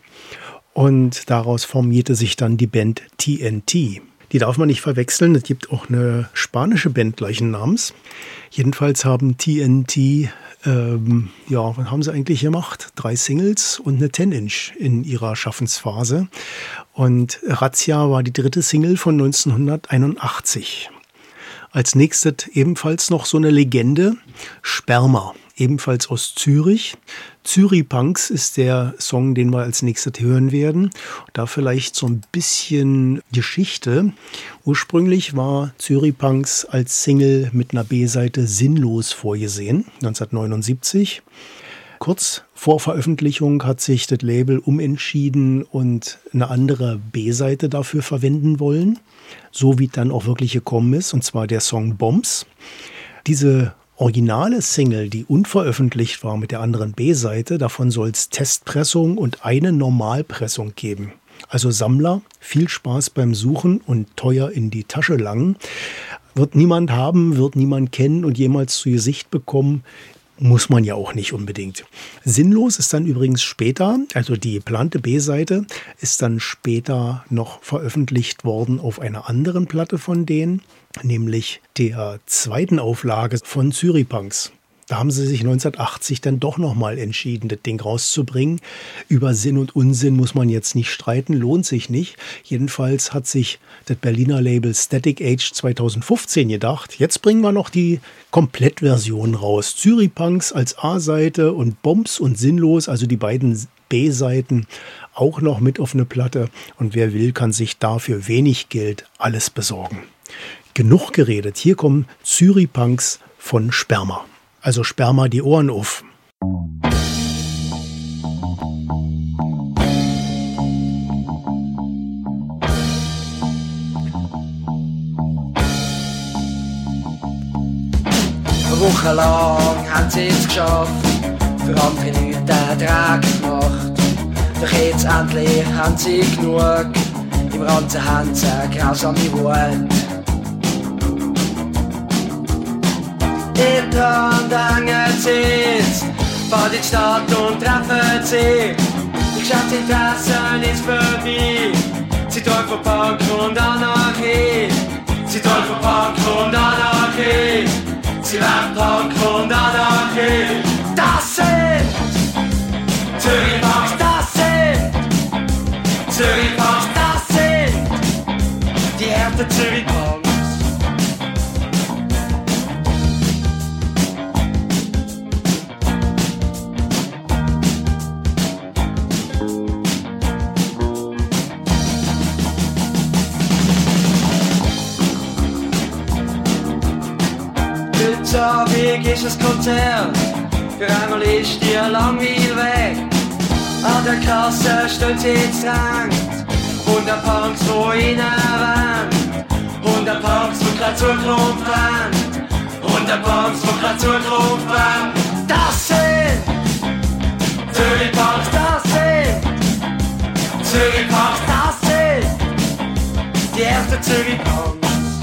Und daraus formierte sich dann die Band T N T. Die darf man nicht verwechseln. Es gibt auch eine spanische Band gleichen Namens. Jedenfalls haben T N T, ähm, ja, was haben sie eigentlich gemacht? Drei Singles und eine zehn-Inch in ihrer Schaffensphase. Und Razzia war die dritte Single von neunzehnhunderteinundachtzig. Als nächstes ebenfalls noch so eine Legende, Sperma, ebenfalls aus Zürich. Züripunks ist der Song, den wir als nächstes hören werden. Da vielleicht so ein bisschen Geschichte. Ursprünglich war Züripunks als Single mit einer B-Seite Sinnlos vorgesehen, neunzehnhundertneunundsiebzig. Kurz vor Veröffentlichung hat sich das Label umentschieden und eine andere B-Seite dafür verwenden wollen, so wie dann auch wirklich gekommen ist, und zwar der Song Bombs. Diese originale Single, die unveröffentlicht war mit der anderen B-Seite, davon soll es Testpressung und eine Normalpressung geben. Also Sammler, viel Spaß beim Suchen und teuer in die Tasche langen. Wird niemand haben, wird niemand kennen und jemals zu Gesicht bekommen. Muss man ja auch nicht unbedingt. Sinnlos ist dann übrigens später, also die geplante B-Seite, ist dann später noch veröffentlicht worden auf einer anderen Platte von denen, nämlich der zweiten Auflage von Züripunks. Da haben sie sich neunzehnhundertachtzig dann doch nochmal entschieden, das Ding rauszubringen. Über Sinn und Unsinn muss man jetzt nicht streiten, lohnt sich nicht. Jedenfalls hat sich das Berliner Label Static Age zweitausendfünfzehn gedacht, jetzt bringen wir noch die Komplettversion raus. Züripunks als A-Seite und Bombs und Sinnlos, also die beiden B-Seiten, auch noch mit auf eine Platte. Und wer will, kann sich dafür wenig Geld alles besorgen. Genug geredet, hier kommen Züripunks von Sperma. Also sperr mal die Ohren auf. Wochenlang haben sie es geschafft, für andere Leute den Dreck gemacht. Doch jetzt endlich haben sie genug, im Ranzen haben sie eine grausame Wut. In der Hand hängen sie, fahren in die Stadt und treffen sie. Die Geschäftsinteressen ist vorbei, sie träumen von Punk und Anarchie. Sie träumen von Punk und Anarchie. Sie werden Punk und Anarchie. Das sind Züripunks, das sind Züripunks, das sind die harten Züripunks. Abend ist ein Konzert, für einmal ist dir Langweil weg. An der Kasse stehen sie jetzt drängt, hundert Punks, wo reinwollen, hundert Punks, wo grad Zukunft wollen, hundert Punks, wo grad Zukunft wollen. Das sind Züripunks, das sind Züripunks, das sind die ersten Züripunks.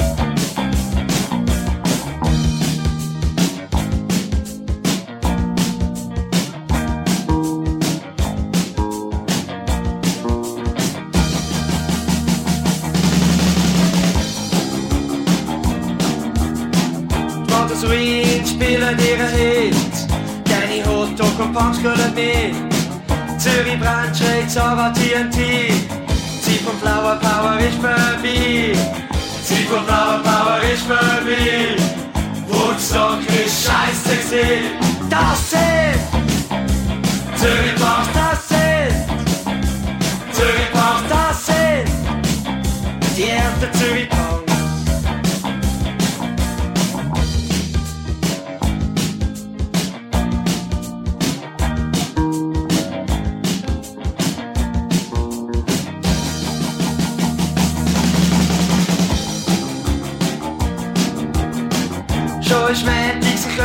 Swing spielen ihren Hit, keine Hotdog und Punks gehören mit. Zürich brennt, schreit Sarah T N T. Zeit von Flower Power ist vorbei, Zeit von Flower Power ist vorbei. Woodstock ist scheiße gewesen. Das sind Züripunks, das sind Züripunks, das sind die ersten Züripunks.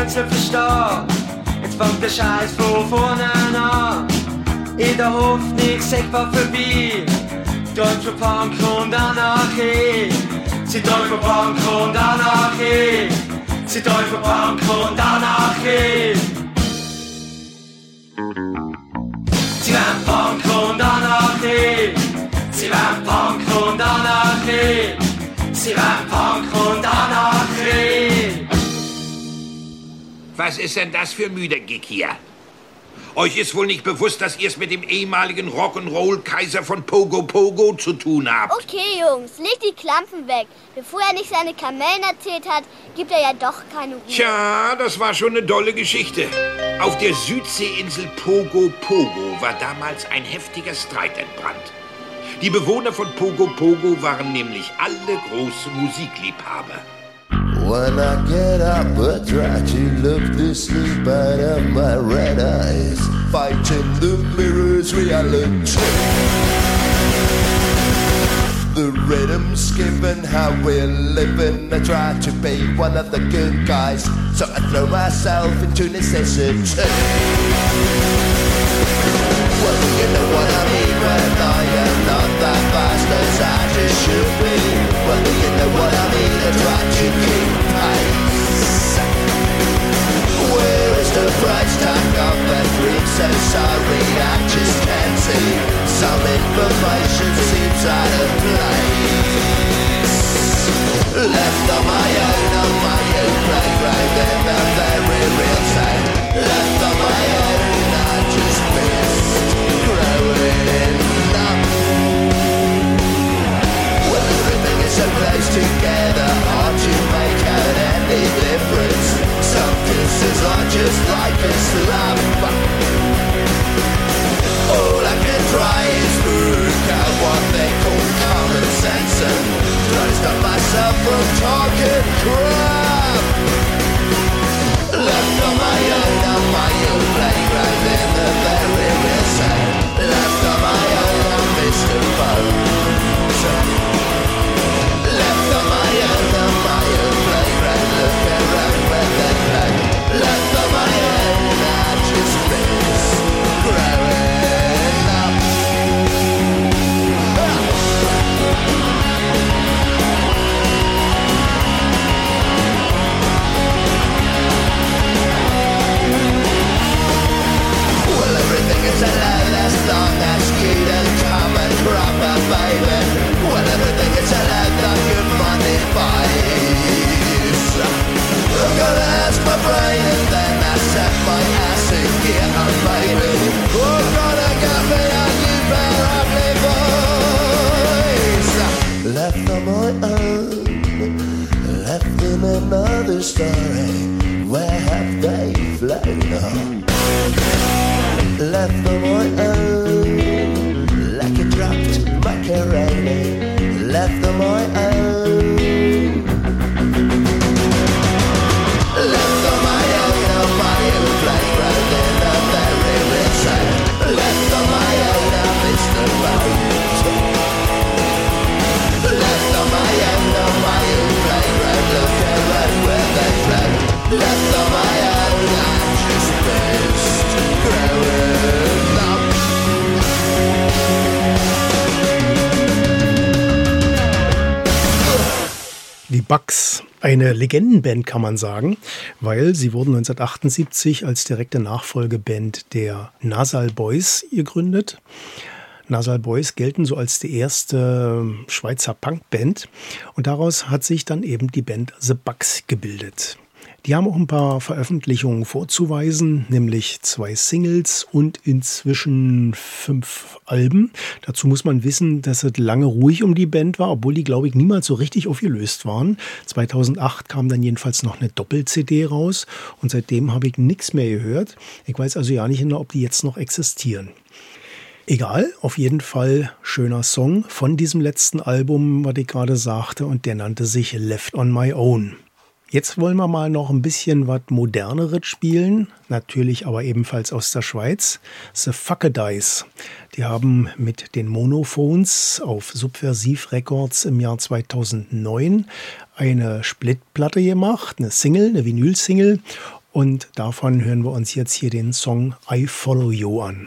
ganz nicht verstehen. Jetzt fängt der Scheiß von vorne an. In der Hoffnung, Sekt war vorbei. Deutsche Punk und Anarchie. Sie Deutsche Punk und Anarchie. Sie Deutsche Punk und Anarchie. Sie werden Punk und Anarchie. Sie werden Punk und Anarchie. Sie werden Punk und Anarchie. Was ist denn das für ein müder Gig hier? Euch ist wohl nicht bewusst, dass ihr es mit dem ehemaligen Rock'n'Roll-Kaiser von Pogo Pogo zu tun habt. Okay, Jungs, leg die Klampen weg. Bevor er nicht seine Kamellen erzählt hat, gibt er ja doch keine Ruhe. Tja, das war schon eine dolle Geschichte. Auf der Südseeinsel Pogo Pogo war damals ein heftiger Streit entbrannt. Die Bewohner von Pogo Pogo waren nämlich alle große Musikliebhaber. When I get up, I try to look the sleep out of my red eyes, fighting the mirror's reality. The rhythm skipping how we're living. I try to be one of the good guys, so I throw myself into necessity. Well, you know what I mean when I am not that fast as I just should be. Well, you know what I mean, I try to keep pace. Where is the price tag of the dream? So sorry, I just can't see. Some information seems out of place. Left on my own, on my own playground in a very real time. Left on my own, I just missed growing up. Well, everything is so close together, hard to make out any difference. Some kisses are just like a slap. All I can try is work out what they call common sense and try to stop myself from talking crap. Left on my own, on my own playground in the very real side. Left on my own, I'm Mister Bones. Left on my own, on my own playground, look around where they play. Left on my own, I just miss growing up. Well, everything is allowed as long as you don't come and grab a baby. Well, everything is allowed that good money buys. I'm gonna ask my brain and then I set my ass in gear, oh baby. Oh, gonna get me a new pair of Levi's. Left on my own, left in another story. Where have they flown on? Left on my own, like a dropped macaroni. Left on my own. Left on my own, on my own playground in a very real side. Left on my own, I missed the boat. Left on my own, on my own playground, look around where they play. Left on my own, I just missed growing up. Die Bugs, eine Legendenband kann man sagen, weil sie wurden neunzehnhundertachtundsiebzig als direkte Nachfolgeband der Nasal Boys gegründet. Nasal Boys gelten so als die erste Schweizer Punkband und daraus hat sich dann eben die Band The Bugs gebildet. Die haben auch ein paar Veröffentlichungen vorzuweisen, nämlich zwei Singles und inzwischen fünf Alben. Dazu muss man wissen, dass es lange ruhig um die Band war, obwohl die, glaube ich, niemals so richtig aufgelöst waren. zweitausendacht kam dann jedenfalls noch eine Doppel-C D raus und seitdem habe ich nichts mehr gehört. Ich weiß also ja nicht genau, ob die jetzt noch existieren. Egal, auf jeden Fall schöner Song von diesem letzten Album, was ich gerade sagte, und der nannte sich Left on My Own. Jetzt wollen wir mal noch ein bisschen was Moderneres spielen, natürlich aber ebenfalls aus der Schweiz. The Fuckedies. Die haben mit den Monophones auf Subversiv Records im Jahr zweitausendneun eine Splitplatte gemacht, eine Single, eine Vinyl-Single. Und davon hören wir uns jetzt hier den Song I Follow You an.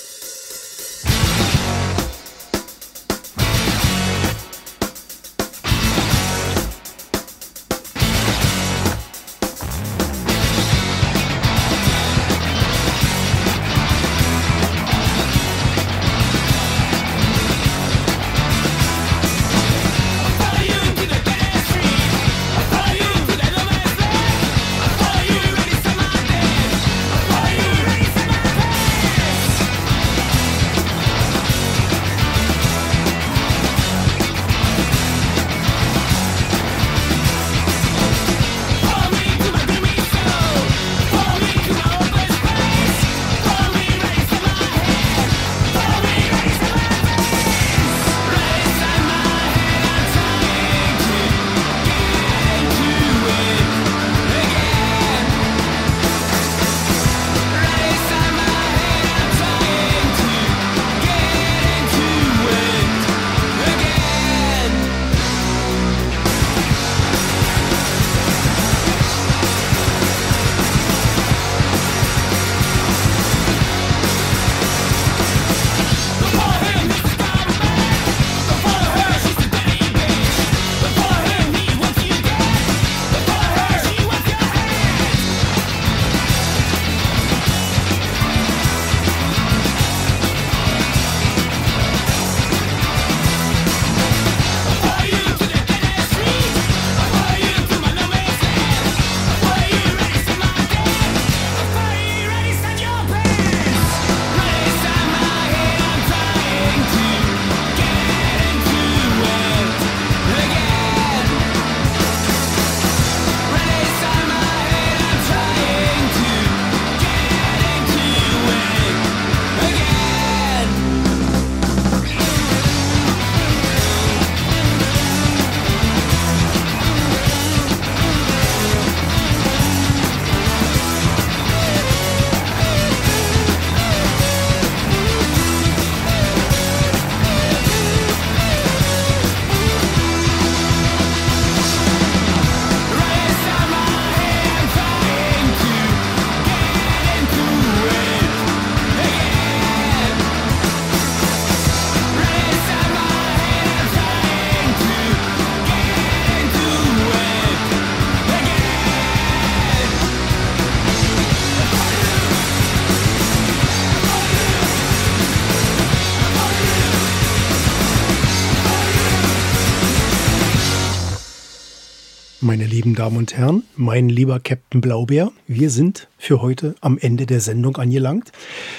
Meine lieben Damen und Herren, mein lieber Captain Blaubeer, wir sind für heute am Ende der Sendung angelangt.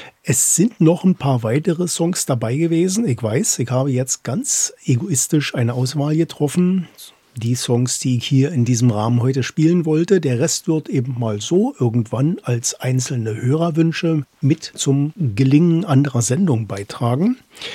Es sind noch ein paar weitere Songs dabei gewesen. Ich weiß, ich habe jetzt ganz egoistisch eine Auswahl getroffen. Die Songs, die ich hier in diesem Rahmen heute spielen wollte. Der Rest wird eben mal so irgendwann als einzelne Hörerwünsche mit zum Gelingen anderer Sendungen beitragen.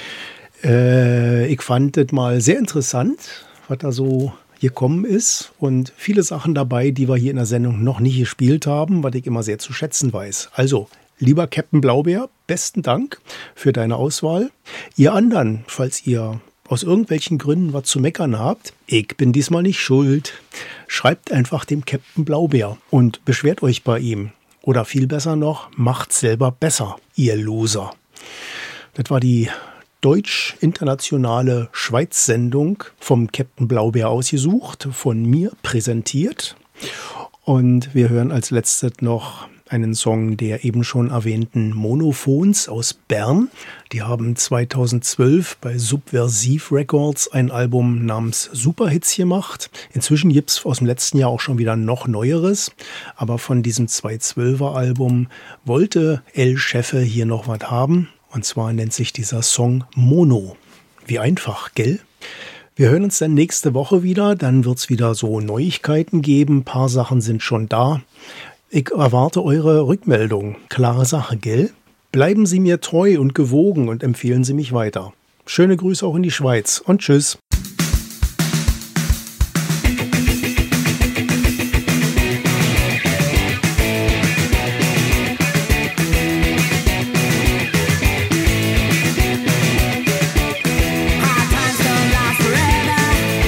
Äh, ich fand das mal sehr interessant, was da so gekommen ist und viele Sachen dabei, die wir hier in der Sendung noch nicht gespielt haben, was ich immer sehr zu schätzen weiß. Also, lieber Captain Blaubeer, besten Dank für deine Auswahl. Ihr anderen, falls ihr aus irgendwelchen Gründen was zu meckern habt, ich bin diesmal nicht schuld. Schreibt einfach dem Captain Blaubeer und beschwert euch bei ihm. Oder viel besser noch, macht's selber besser, ihr Loser. Das war die deutsch-internationale Schweiz-Sendung vom Captain Blaubeer ausgesucht, von mir präsentiert. Und wir hören als letztes noch einen Song der eben schon erwähnten Monophons aus Bern. Die haben zweitausendzwölf bei Subversiv Records ein Album namens Superhits gemacht. Inzwischen gibt es aus dem letzten Jahr auch schon wieder noch Neueres. Aber von diesem zweitausendzwölfer Album wollte El Chefe hier noch was haben. Und zwar nennt sich dieser Song Mono. Wie einfach, gell? Wir hören uns dann nächste Woche wieder. Dann wird es wieder so Neuigkeiten geben. Ein paar Sachen sind schon da. Ich erwarte eure Rückmeldung. Klare Sache, gell? Bleiben Sie mir treu und gewogen und empfehlen Sie mich weiter. Schöne Grüße auch in die Schweiz und tschüss.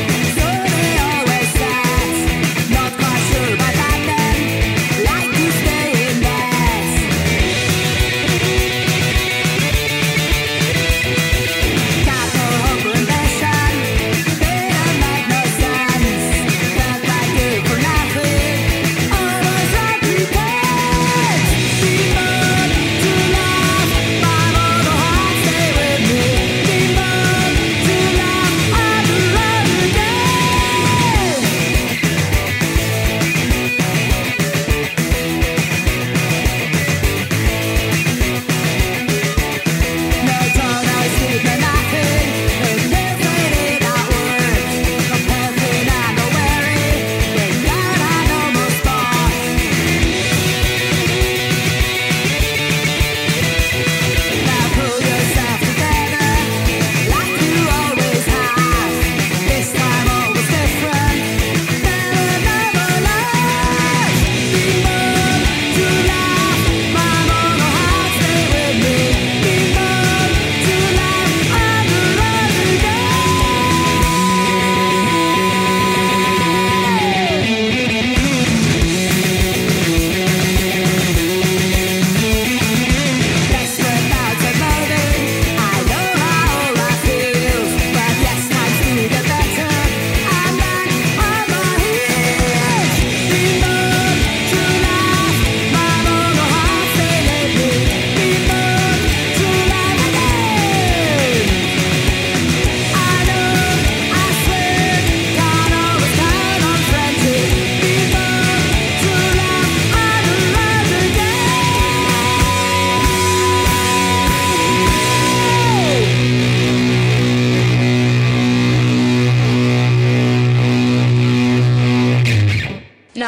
You stay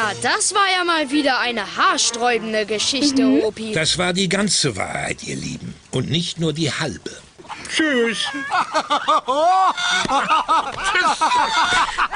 Na, das war ja mal wieder eine haarsträubende Geschichte, mhm. Opi. Das war die ganze Wahrheit, ihr Lieben. Und nicht nur die halbe. Tschüss.